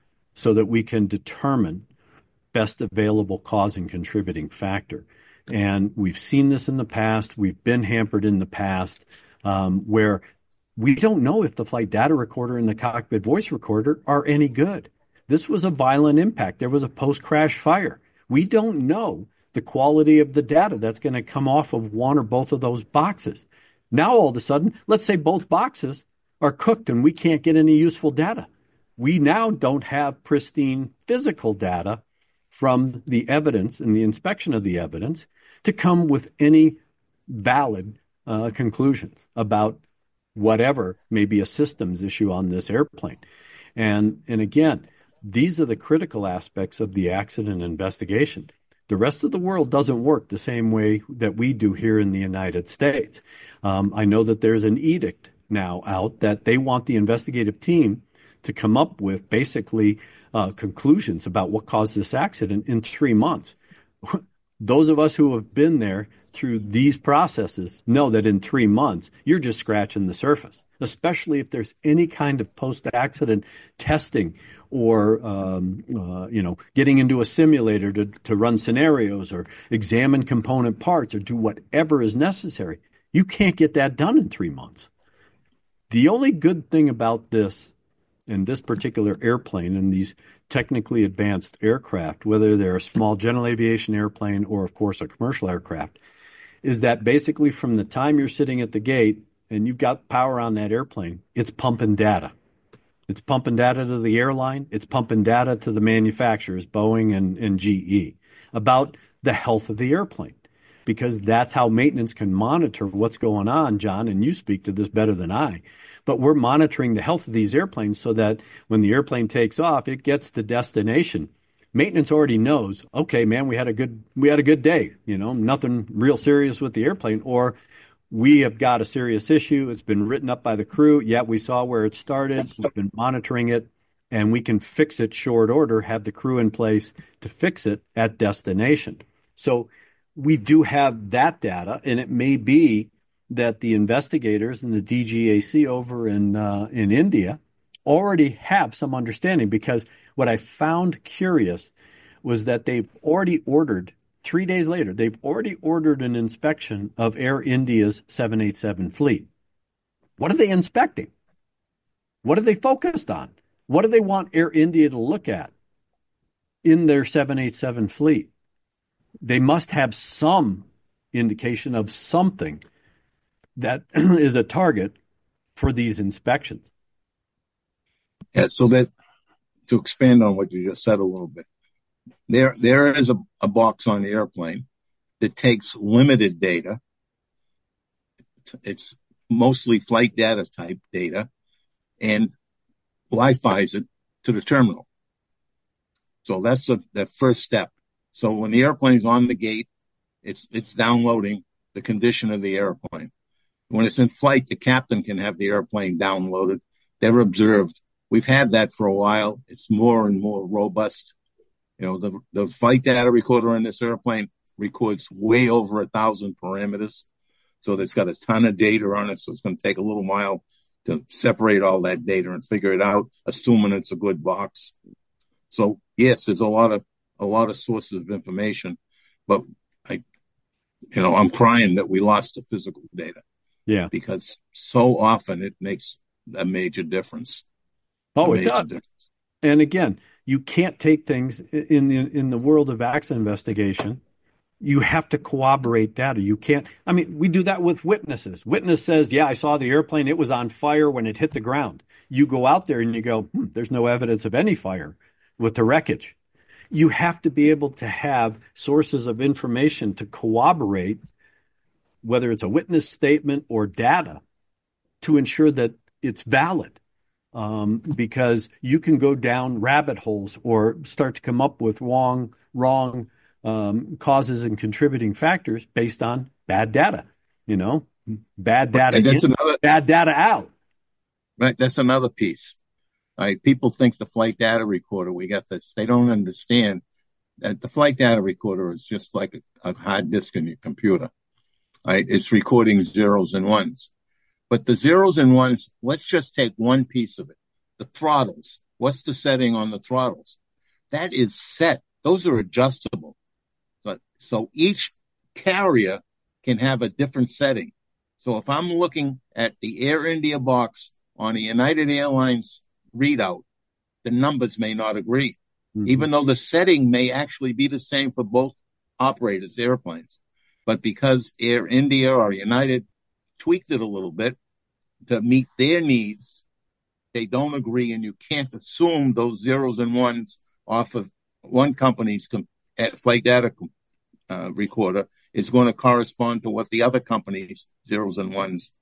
so that we can determine best available cause and contributing factor. And we've seen this in the past. We've been hampered in the past um, where we don't know if the flight data recorder and the cockpit voice recorder are any good. This was a violent impact. There was a post-crash fire. We don't know the quality of the data that's going to come off of one or both of those boxes. Now, all of a sudden, let's say both boxes are cooked and we can't get any useful data. We now don't have pristine physical data from the evidence and the inspection of the evidence to come with any valid uh, conclusions about whatever may be a systems issue on this airplane. And, and again, these are the critical aspects of the accident investigation. The rest of the world doesn't work the same way that we do here in the United States. Um, I know that there's an edict now out that they want the investigative team to come up with basically uh, conclusions about what caused this accident in three months. Those of us who have been there through these processes know that in three months, you're just scratching the surface, especially if there's any kind of post-accident testing or, um, uh, you know, getting into a simulator to, to run scenarios or examine component parts or do whatever is necessary. You can't get that done in three months. The only good thing about this and this particular airplane and these technically advanced aircraft, whether they're a small general aviation airplane or, of course, a commercial aircraft, is that basically from the time you're sitting at the gate and you've got power on that airplane, it's pumping data. It's pumping data to the airline. It's pumping data to the manufacturers, Boeing and, and G E, about the health of the airplane, because that's how maintenance can monitor what's going on, John, and you speak to this better than I. But we're monitoring the health of these airplanes so that when the airplane takes off, it gets to destination. Maintenance already knows, okay, man, we had a good we had a good day, you know, nothing real serious with the airplane, or we have got a serious issue. It's been written up by the crew. Yeah, we saw where it started. We've been monitoring it, and we can fix it short order, have the crew in place to fix it at destination. So we do have that data, and it may be that the investigators and the D G A C over in uh, in India already have some understanding, because what I found curious was that they've already ordered, three days later, they've already ordered an inspection of Air India's seven eighty-seven fleet. What are they inspecting? What are they focused on? What do they want Air India to look at in their seven eighty-seven fleet? They must have some indication of something that is a target for these inspections. Yeah, so that, to expand on what you just said a little bit, there there is a, a box on the airplane that takes limited data. It's mostly flight data type data, and Wi-Fi's it to the terminal. So that's the, the first step. So when the airplane's on the gate, it's it's downloading the condition of the airplane. When it's in flight, the captain can have the airplane downloaded. They're observed. We've had that for a while. It's more and more robust. You know, the the flight data recorder in this airplane records way over a thousand parameters. So it's got a ton of data on it. So it's going to take a little while to separate all that data and figure it out, assuming it's a good box. So yes, there's a lot of a lot of sources of information, but I, you know, I'm crying that we lost the physical data. Yeah. Because so often it makes a major difference. Oh, a it major does. difference. And again, you can't take things in the in the world of accident investigation. You have to corroborate data. You can't. I mean, we do that with witnesses. Witness says, "Yeah, I saw the airplane. It was on fire when it hit the ground." You go out there and you go, hmm, "There's no evidence of any fire with the wreckage." You have to be able to have sources of information to corroborate, whether it's a witness statement or data, to ensure that it's valid. Um, because you can go down rabbit holes or start to come up with wrong, wrong um, causes and contributing factors based on bad data. You know, bad data in, another, bad data out. Right, that's another piece. Right, people think the flight data recorder. We got this. They don't understand that the flight data recorder is just like a, a hard disk in your computer. Right, it's recording zeros and ones. But the zeros and ones, let's just take one piece of it. The throttles. What's the setting on the throttles? That is set. Those are adjustable. But, so each carrier can have a different setting. So if I'm looking at the Air India box on a United Airlines readout, the numbers may not agree, mm-hmm. even though the setting may actually be the same for both operators' airplanes. But because Air India or United tweaked it a little bit to meet their needs, they don't agree, and you can't assume those zeros and ones off of one company's com- flight data uh, recorder is going to correspond to what the other company's zeros and ones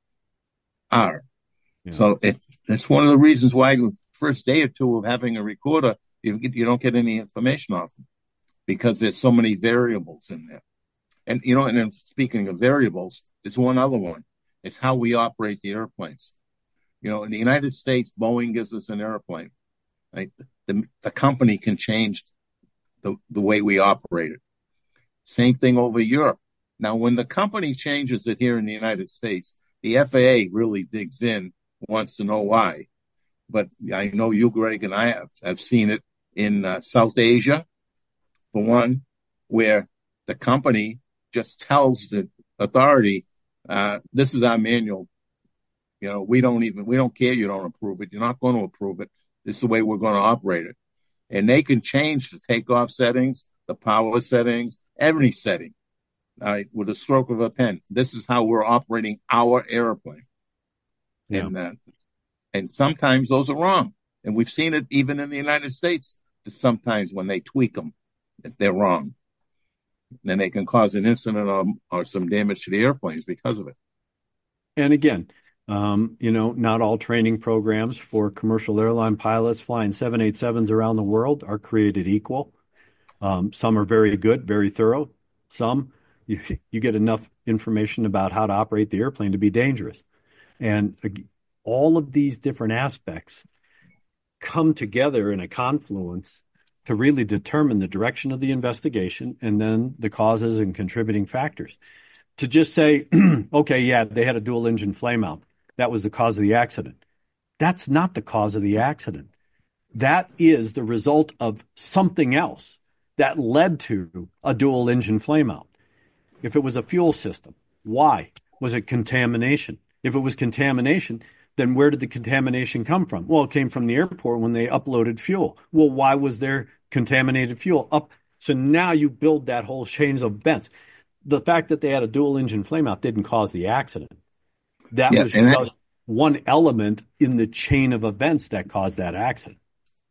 are. Yeah. So it, it's one of the reasons why the first day or two of having a recorder, you, you don't get any information off them, because there's so many variables in there. And, you know, and then speaking of variables, there's one other one. It's how we operate the airplanes. You know, in the United States, Boeing gives us an airplane. Right? The, the company can change the, the way we operate it. Same thing over Europe. Now, when the company changes it here in the United States, the F A A really digs in, wants to know why. But I know you, Greg, and I have, have seen it in uh, South Asia, for one, where the company just tells the authority, uh, this is our manual. You know, we don't even, we don't care. You don't approve it. You're not going to approve it. This is the way we're going to operate it. And they can change the takeoff settings, the power settings, every setting, all right, with a stroke of a pen. This is how we're operating our airplane. Yeah. And, uh, and sometimes those are wrong. And we've seen it even in the United States, that sometimes when they tweak them, they're wrong. Then they can cause an incident or, or some damage to the airplanes because of it. And again, um, you know, not all training programs for commercial airline pilots flying seven eighty-sevens around the world are created equal. Um, some are very good, very thorough. Some, you, you get enough information about how to operate the airplane to be dangerous. And uh, all of these different aspects come together in a confluence to really determine the direction of the investigation and then the causes and contributing factors. To just say, okay, yeah, they had a dual engine flameout. That was the cause of the accident. That's not the cause of the accident. That is the result of something else that led to a dual engine flameout. If it was a fuel system, why? Was it contamination? If it was contamination, then where did the contamination come from? Well, it came from the airport when they uploaded fuel. Well, why was there contaminated fuel up? So now you build that whole chain of events. The fact that they had a dual engine flameout didn't cause the accident. That yeah, was just that, one element in the chain of events that caused that accident.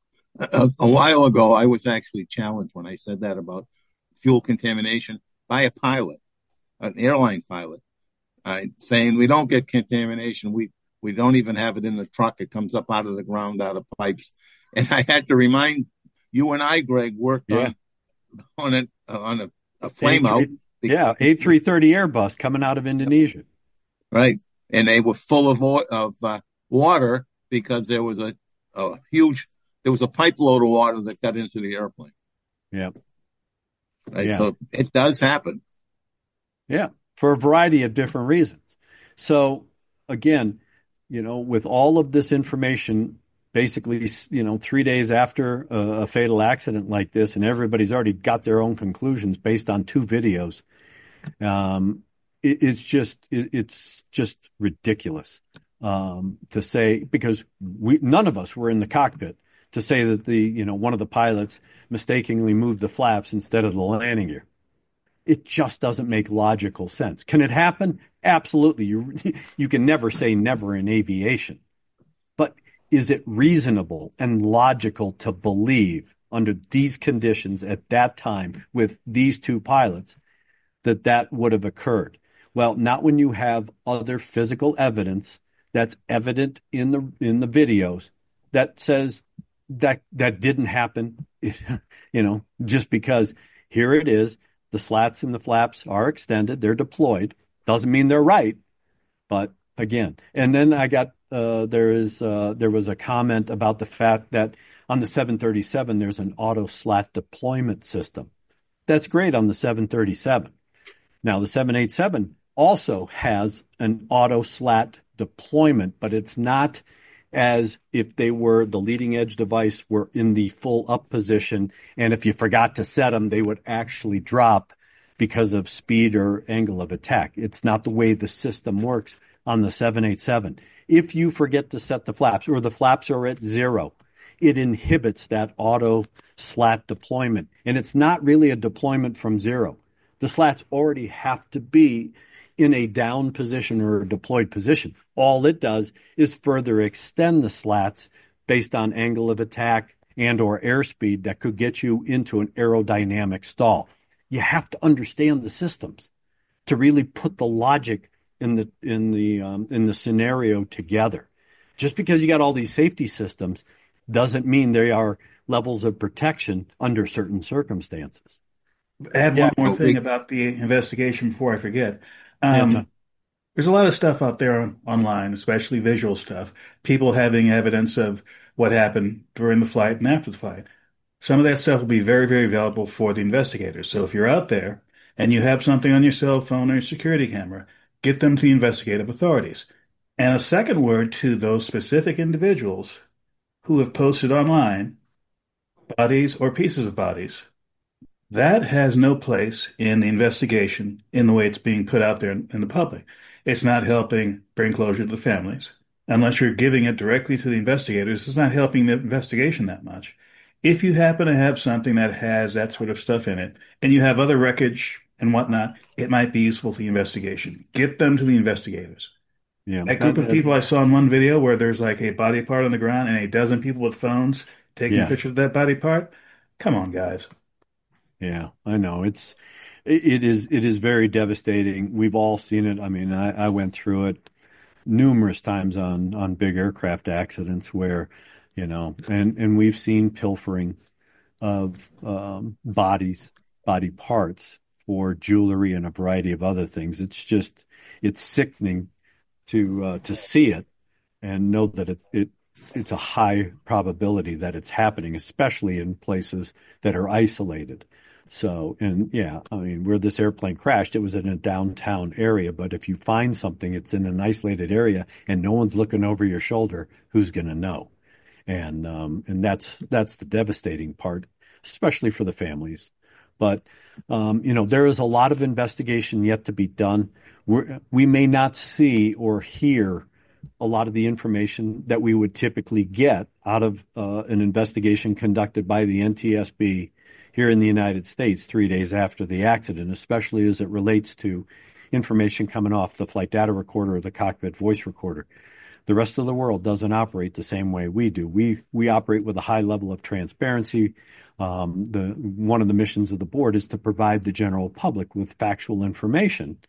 A, a while ago, I was actually challenged when I said that about fuel contamination by a pilot, an airline pilot, uh, saying we don't get contamination. We we don't even have it in the truck. It comes up out of the ground, out of pipes. And I had to remind you and I, Greg, worked yeah. on on a on a, a flame out. Yeah, A three thirty Airbus coming out of Indonesia. Right. And they were full of of uh, water because there was a, a huge, there was a pipe load of water that got into the airplane. Yeah. Right. Yeah. So it does happen. Yeah. For a variety of different reasons. So again, you know, with all of this information basically, you know, three days after a, a fatal accident like this, and everybody's already got their own conclusions based on two videos. Um, it, it's just, it, it's just ridiculous, um, to say, because we, none of us were in the cockpit, to say that the, you know, one of the pilots mistakenly moved the flaps instead of the landing gear. It just doesn't make logical sense. Can it happen? Absolutely. You, you can never say never in aviation. But is it reasonable and logical to believe under these conditions at that time with these two pilots that that would have occurred? Well, not when you have other physical evidence that's evident in the in the videos that says that that didn't happen, you know, just because here it is. The slats and the flaps are extended. They're deployed. Doesn't mean they're right. But again, and then I got, uh, there is, uh, there was a comment about the fact that on the seven thirty-seven, there's an auto slat deployment system. That's great on the seven thirty-seven. Now the seven eighty-seven also has an auto slat deployment, but it's not as if they were, the leading edge device were in the full up position. And if you forgot to set them, they would actually drop because of speed or angle of attack. It's not the way the system works on the seven eighty-seven. If you forget to set the flaps or the flaps are at zero, it inhibits that auto slat deployment. And it's not really a deployment from zero. The slats already have to be in a down position or a deployed position. All it does is further extend the slats based on angle of attack and or airspeed that could get you into an aerodynamic stall. You have to understand the systems to really put the logic in the in the um, in the scenario together. Just because you got all these safety systems doesn't mean they are levels of protection under certain circumstances. Add Yeah, one more thing we- about the investigation before I forget. Um, Yeah, there's a lot of stuff out there on, online, especially visual stuff. People having evidence of what happened during the flight and after the flight. Some of that stuff will be very, very valuable for the investigators. So if you're out there and you have something on your cell phone or your security camera, get them to the investigative authorities. And a second word to those specific individuals who have posted online bodies or pieces of bodies. That has no place in the investigation in the way it's being put out there in, in the public. It's not helping bring closure to the families. Unless you're giving it directly to the investigators, it's not helping the investigation that much. If you happen to have something that has that sort of stuff in it, and you have other wreckage and whatnot, it might be useful to the investigation. Get them to the investigators. yeah. That group of people I saw in one video where there's like a body part on the ground and a dozen people with phones taking Yeah. pictures of that body part. Come on, guys. Yeah, I know. It's it, it is it is very devastating. We've all seen it. I mean, I, I went through it numerous times on on big aircraft accidents where, you know, and and we've seen pilfering of um, bodies, body parts for jewelry and a variety of other things. It's just it's sickening to uh, to see it and know that it it it's a high probability that it's happening, especially in places that are isolated. So, and yeah, I mean, where this airplane crashed, it was in a downtown area. But if you find something, it's in an isolated area and no one's looking over your shoulder, who's going to know? And, um, and that's, that's the devastating part, especially for the families. But, um, you know, there is a lot of investigation yet to be done. We're, we may not see or hear a lot of the information that we would typically get out of uh, an investigation conducted by the N T S B here in the United States three days after the accident, especially as it relates to information coming off the flight data recorder or the cockpit voice recorder. The rest of the world doesn't operate the same way we do. We we operate with a high level of transparency. Um, the one of the missions of the board is to provide the general public with factual information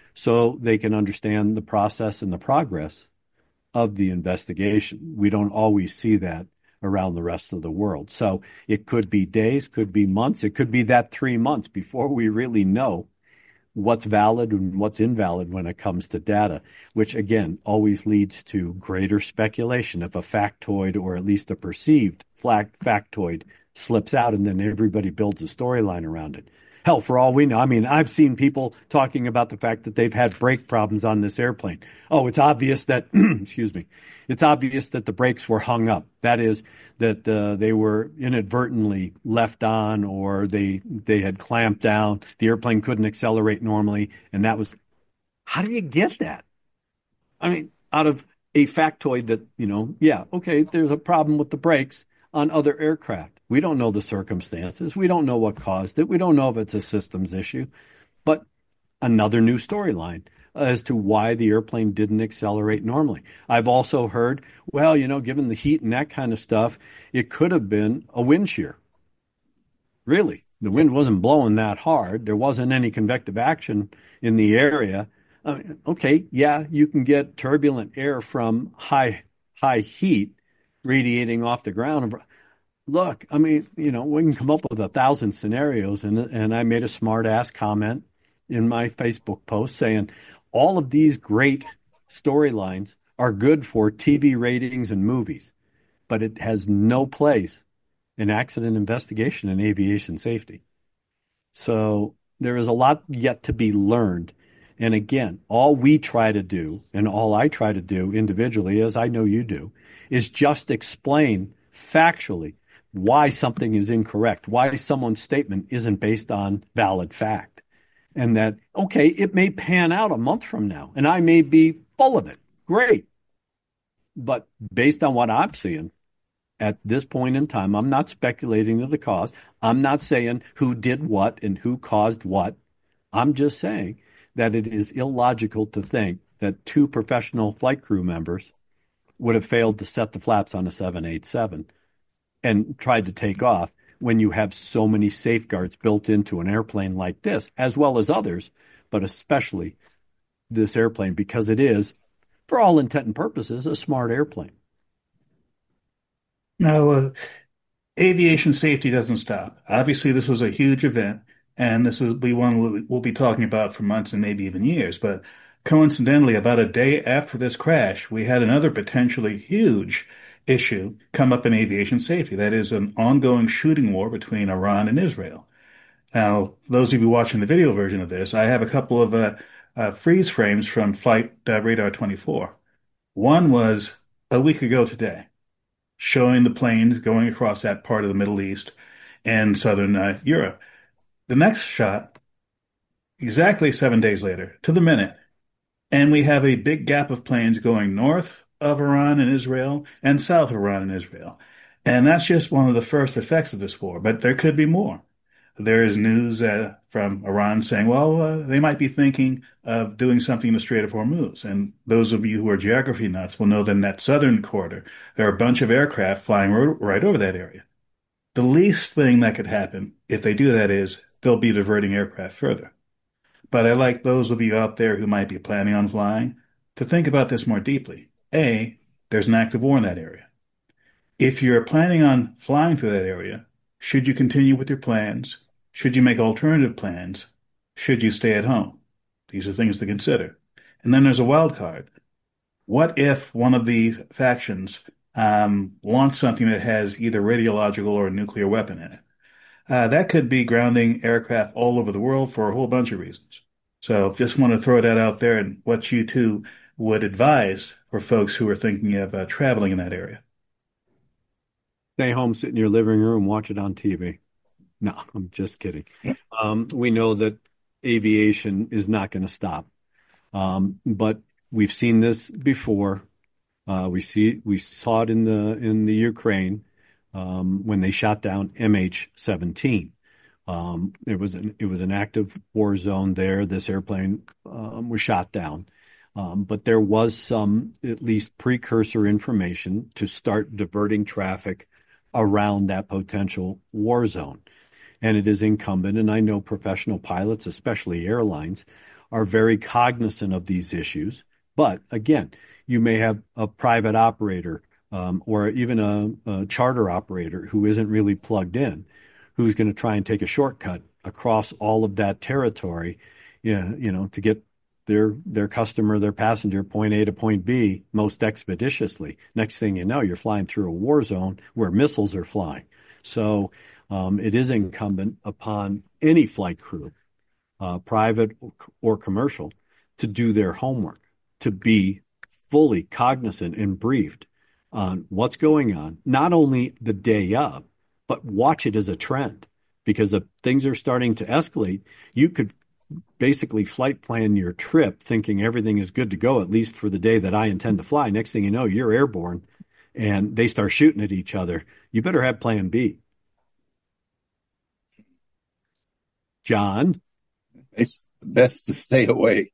so they can understand the process and the progress of the investigation. We don't always see that around the rest of the world. So it could be days, could be months, it could be that three months before we really know what's valid and what's invalid when it comes to data, which again always leads to greater speculation if a factoid or at least a perceived factoid slips out, and then everybody builds a storyline around it. Hell, for all we know, I mean, I've seen people talking about the fact that they've had brake problems on this airplane. Oh, it's obvious that, excuse me, it's obvious that the brakes were hung up. That is, that uh, they were inadvertently left on, or they they had clamped down. The airplane couldn't accelerate normally, and that was. How do you get that? I mean, out of a factoid that, you know, yeah, okay, there's a problem with the brakes on other aircraft. We don't know the circumstances. We don't know what caused it. We don't know if it's a systems issue. But another new storyline as to why the airplane didn't accelerate normally. I've also heard, well, you know, given the heat and that kind of stuff, it could have been a wind shear. Really, the wind wasn't blowing that hard. There wasn't any convective action in the area. I mean, okay, yeah, you can get turbulent air from high high heat radiating off the ground. Look, I mean, you know, we can come up with a thousand scenarios, and and I made a smart ass comment in my Facebook post saying all of these great storylines are good for T V ratings and movies, but it has no place in accident investigation and aviation safety. So there is a lot yet to be learned. And again, all we try to do, and all I try to do individually, as I know you do, is just explain factually why something is incorrect, why someone's statement isn't based on valid fact. And that, okay, it may pan out a month from now, and I may be full of it. Great. But based on what I'm seeing at this point in time, I'm not speculating to the cause. I'm not saying who did what and who caused what. I'm just saying that it is illogical to think that two professional flight crew members would have failed to set the flaps on a seven eighty-seven and tried to take off when you have so many safeguards built into an airplane like this, as well as others, but especially this airplane, because it is, for all intent and purposes, a smart airplane. Now, uh, aviation safety doesn't stop. Obviously, this was a huge event. And this will be one we'll be talking about for months and maybe even years. But coincidentally, about a day after this crash, we had another potentially huge issue come up in aviation safety. That is an ongoing shooting war between Iran and Israel. Now, those of you watching the video version of this, I have a couple of uh, uh, freeze frames from Flight uh, Radar twenty-four. One was a week ago today, showing the planes going across that part of the Middle East and southern uh, Europe. The next shot, exactly seven days later, to the minute, and we have a big gap of planes going north of Iran and Israel and south of Iran and Israel. And that's just one of the first effects of this war, but there could be more. There is news uh, from Iran saying, well, uh, they might be thinking of doing something in the Strait of Hormuz. And those of you who are geography nuts will know that in that southern corridor, there are a bunch of aircraft flying ro- right over that area. The least thing that could happen if they do that is they'll be diverting aircraft further. But I like those of you out there who might be planning on flying to think about this more deeply. A, there's an active war in that area. If you're planning on flying through that area, should you continue with your plans? Should you make alternative plans? Should you stay at home? These are things to consider. And then there's a wild card. What if one of the factions um, wants something that has either radiological or a nuclear weapon in it? Uh, that could be grounding aircraft all over the world for a whole bunch of reasons. So just want to throw that out there and what you two would advise for folks who are thinking of uh, traveling in that area. Stay home, sit in your living room, watch it on T V. No, I'm just kidding. Um, we know that aviation is not going to stop. Um, but we've seen this before. Uh, we see we saw it in the in the Ukraine um, when they shot down M H seventeen. Um, it was an it was an active war zone there. This airplane um, was shot down, um, but there was some at least precursor information to start diverting traffic around that potential war zone. And it is incumbent, and I know professional pilots, especially airlines, are very cognizant of these issues. But again, you may have a private operator um, or even a, a charter operator who isn't really plugged in, who's going to try and take a shortcut across all of that territory, you know, you know, to get their their customer, their passenger, point A to point B most expeditiously. Next thing you know, you're flying through a war zone where missiles are flying. So um, it is incumbent upon any flight crew, uh, private or commercial, to do their homework, to be fully cognizant and briefed on what's going on, not only the day of, but watch it as a trend. Because if things are starting to escalate, you could basically flight plan your trip thinking everything is good to go, at least for the day that I intend to fly. Next thing you know, you're airborne and they start shooting at each other. You better have plan B. John? It's best to stay away.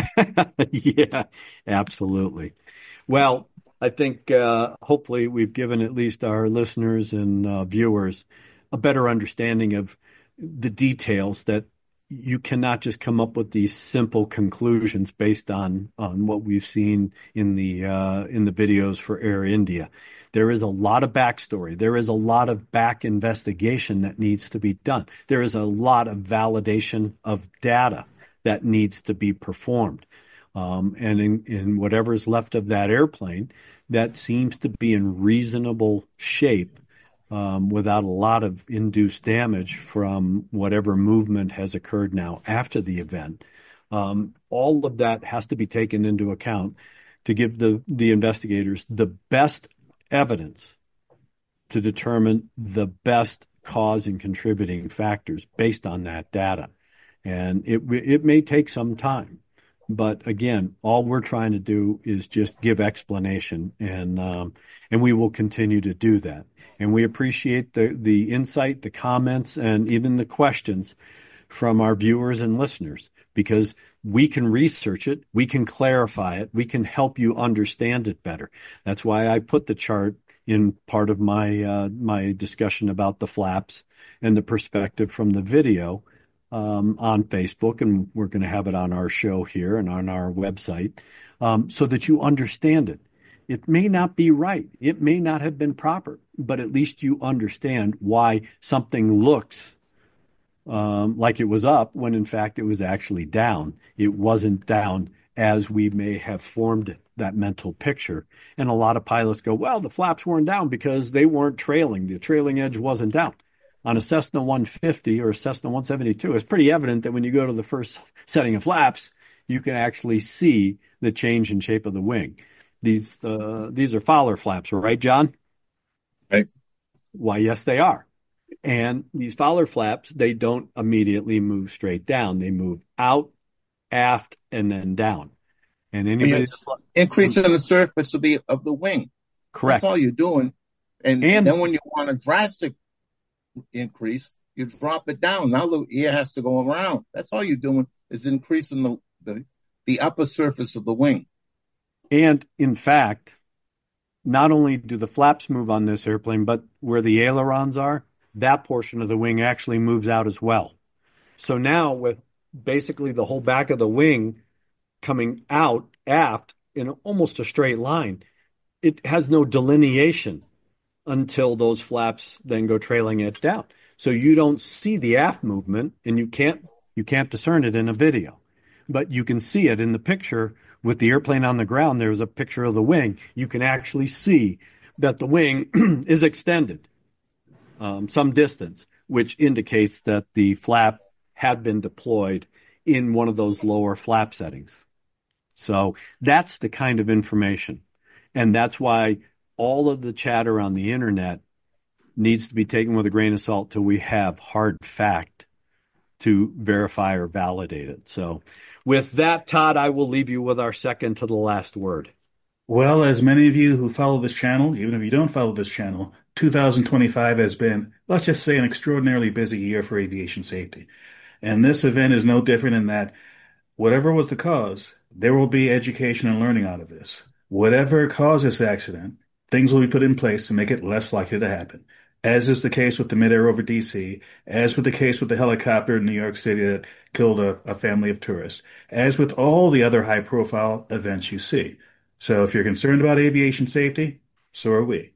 Yeah, absolutely. Well, I think uh, hopefully we've given at least our listeners and uh, viewers a better understanding of the details, that you cannot just come up with these simple conclusions based on, on what we've seen in the uh, in the videos for Air India. There is a lot of backstory. There is a lot of back investigation that needs to be done. There is a lot of validation of data that needs to be performed. Um, and in, in whatever's left of that airplane, that seems to be in reasonable shape, um, without a lot of induced damage from whatever movement has occurred now after the event. Um, all of that has to be taken into account to give the, the investigators the best evidence to determine the best cause and contributing factors based on that data. And it it may take some time, but again, all we're trying to do is just give explanation, and um, and we will continue to do that. And we appreciate the the insight, the comments, and even the questions from our viewers and listeners, because we can research it, we can clarify it, we can help you understand it better. That's why I put the chart in part of my uh, my discussion about the flaps and the perspective from the video um, on Facebook, and we're going to have it on our show here and on our website, um, so that you understand it. It may not be right. It may not have been proper, but at least you understand why something looks um, like it was up when in fact it was actually down. It wasn't down as we may have formed that mental picture. And a lot of pilots go, well, the flaps weren't down because they weren't trailing. The trailing edge wasn't down. On a Cessna one fifty or a Cessna one seventy-two, it's pretty evident that when you go to the first setting of flaps, you can actually see the change in shape of the wing. These uh, these are Fowler flaps, right, John? Right. Why, yes, they are. And these Fowler flaps, they don't immediately move straight down. They move out, aft, and then down. And anybody Yes. Increasing the surface of the of the wing. Correct. That's all you're doing. And, And- then when you want a drastic increase, you drop it down. Now the air has to go around. That's all you're doing, is increasing the the, the upper surface of the wing. And in fact, not only do the flaps move on this airplane, but where the ailerons are, that portion of the wing actually moves out as well. So now with basically the whole back of the wing coming out aft in almost a straight line, it has no delineation until those flaps then go trailing edge down. So you don't see the aft movement, and you can't you can't discern it in a video. But you can see it in the picture with the airplane on the ground. There's a picture of the wing. You can actually see that the wing is extended um, some distance, which indicates that the flap had been deployed in one of those lower flap settings. So that's the kind of information. And that's why all of the chatter on the internet needs to be taken with a grain of salt till we have hard fact to verify or validate it. So with that, Todd, I will leave you with our second to the last word. Well, as many of you who follow this channel, even if you don't follow this channel, two thousand twenty-five has been, let's just say, an extraordinarily busy year for aviation safety. And this event is no different in that whatever was the cause, there will be education and learning out of this. Whatever caused this accident, things will be put in place to make it less likely to happen. As is the case with the mid-air over D C, as with the case with the helicopter in New York City that killed a, a family of tourists, as with all the other high-profile events you see. So if you're concerned about aviation safety, so are we.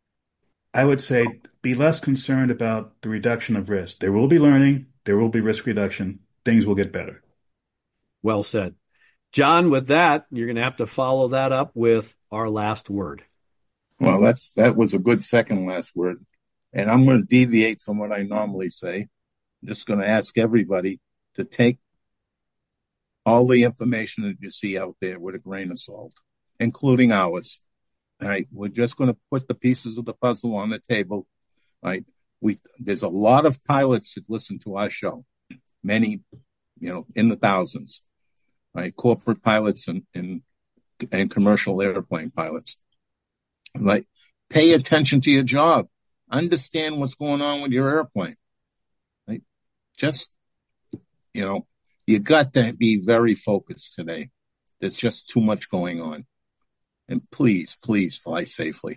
I would say be less concerned about the reduction of risk. There will be learning, there will be risk reduction, things will get better. Well said. John, with that, you're going to have to follow that up with our last word. Well, that's that was a good second last word. and I'm going to deviate from what I normally say. I'm just going to ask everybody to take all the information that you see out there with a grain of salt, including ours. All right, we're just going to put the pieces of the puzzle on the table. All right, we there's a lot of pilots that listen to our show, many, you know, in the thousands. All right, corporate pilots and and, and commercial airplane pilots. All right, pay attention to your job. Understand what's going on with your airplane. Right, just you know, you got to be very focused today. There's just too much going on. And please, please fly safely.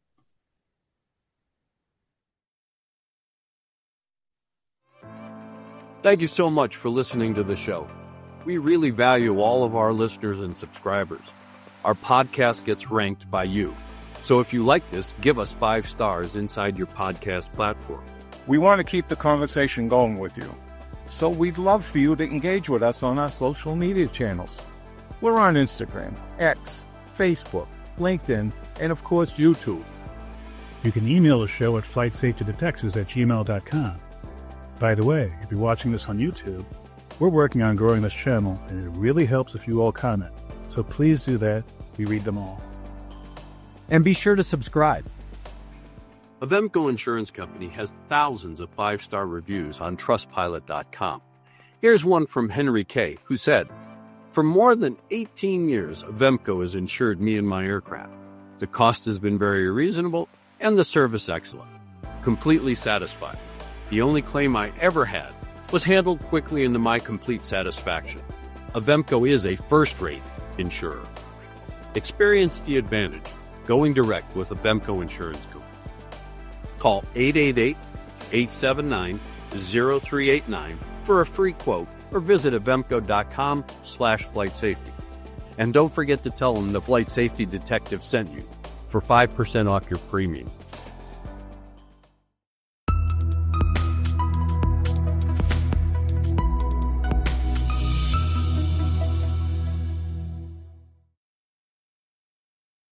Thank you so much for listening to the show. We really value all of our listeners and subscribers. Our podcast gets ranked by you. So if you like this, give us five stars inside your podcast platform. We want to keep the conversation going with you. So we'd love for you to engage with us on our social media channels. We're on Instagram, X, Facebook, LinkedIn, and of course YouTube. You can email the show at flight safety detectives at gmail dot com. By the way, if you're watching this on YouTube, we're working on growing this channel, and it really helps if you all comment. So please do that. We read them all. And be sure to subscribe. Avemco Insurance Company has thousands of five-star reviews on Trustpilot dot com. Here's one from Henry K., who said, "For more than eighteen years, Avemco has insured me and my aircraft. The cost has been very reasonable and the service excellent. Completely satisfied. The only claim I ever had was handled quickly and to my complete satisfaction. Avemco is a first-rate insurer. Experience the advantage going direct with Avemco Insurance Company. Call eight eight eight, eight seven nine, zero three eight nine for a free quote or visit avemco dot com slash flight safety. And don't forget to tell them the Flight Safety Detective sent you for five percent off your premium.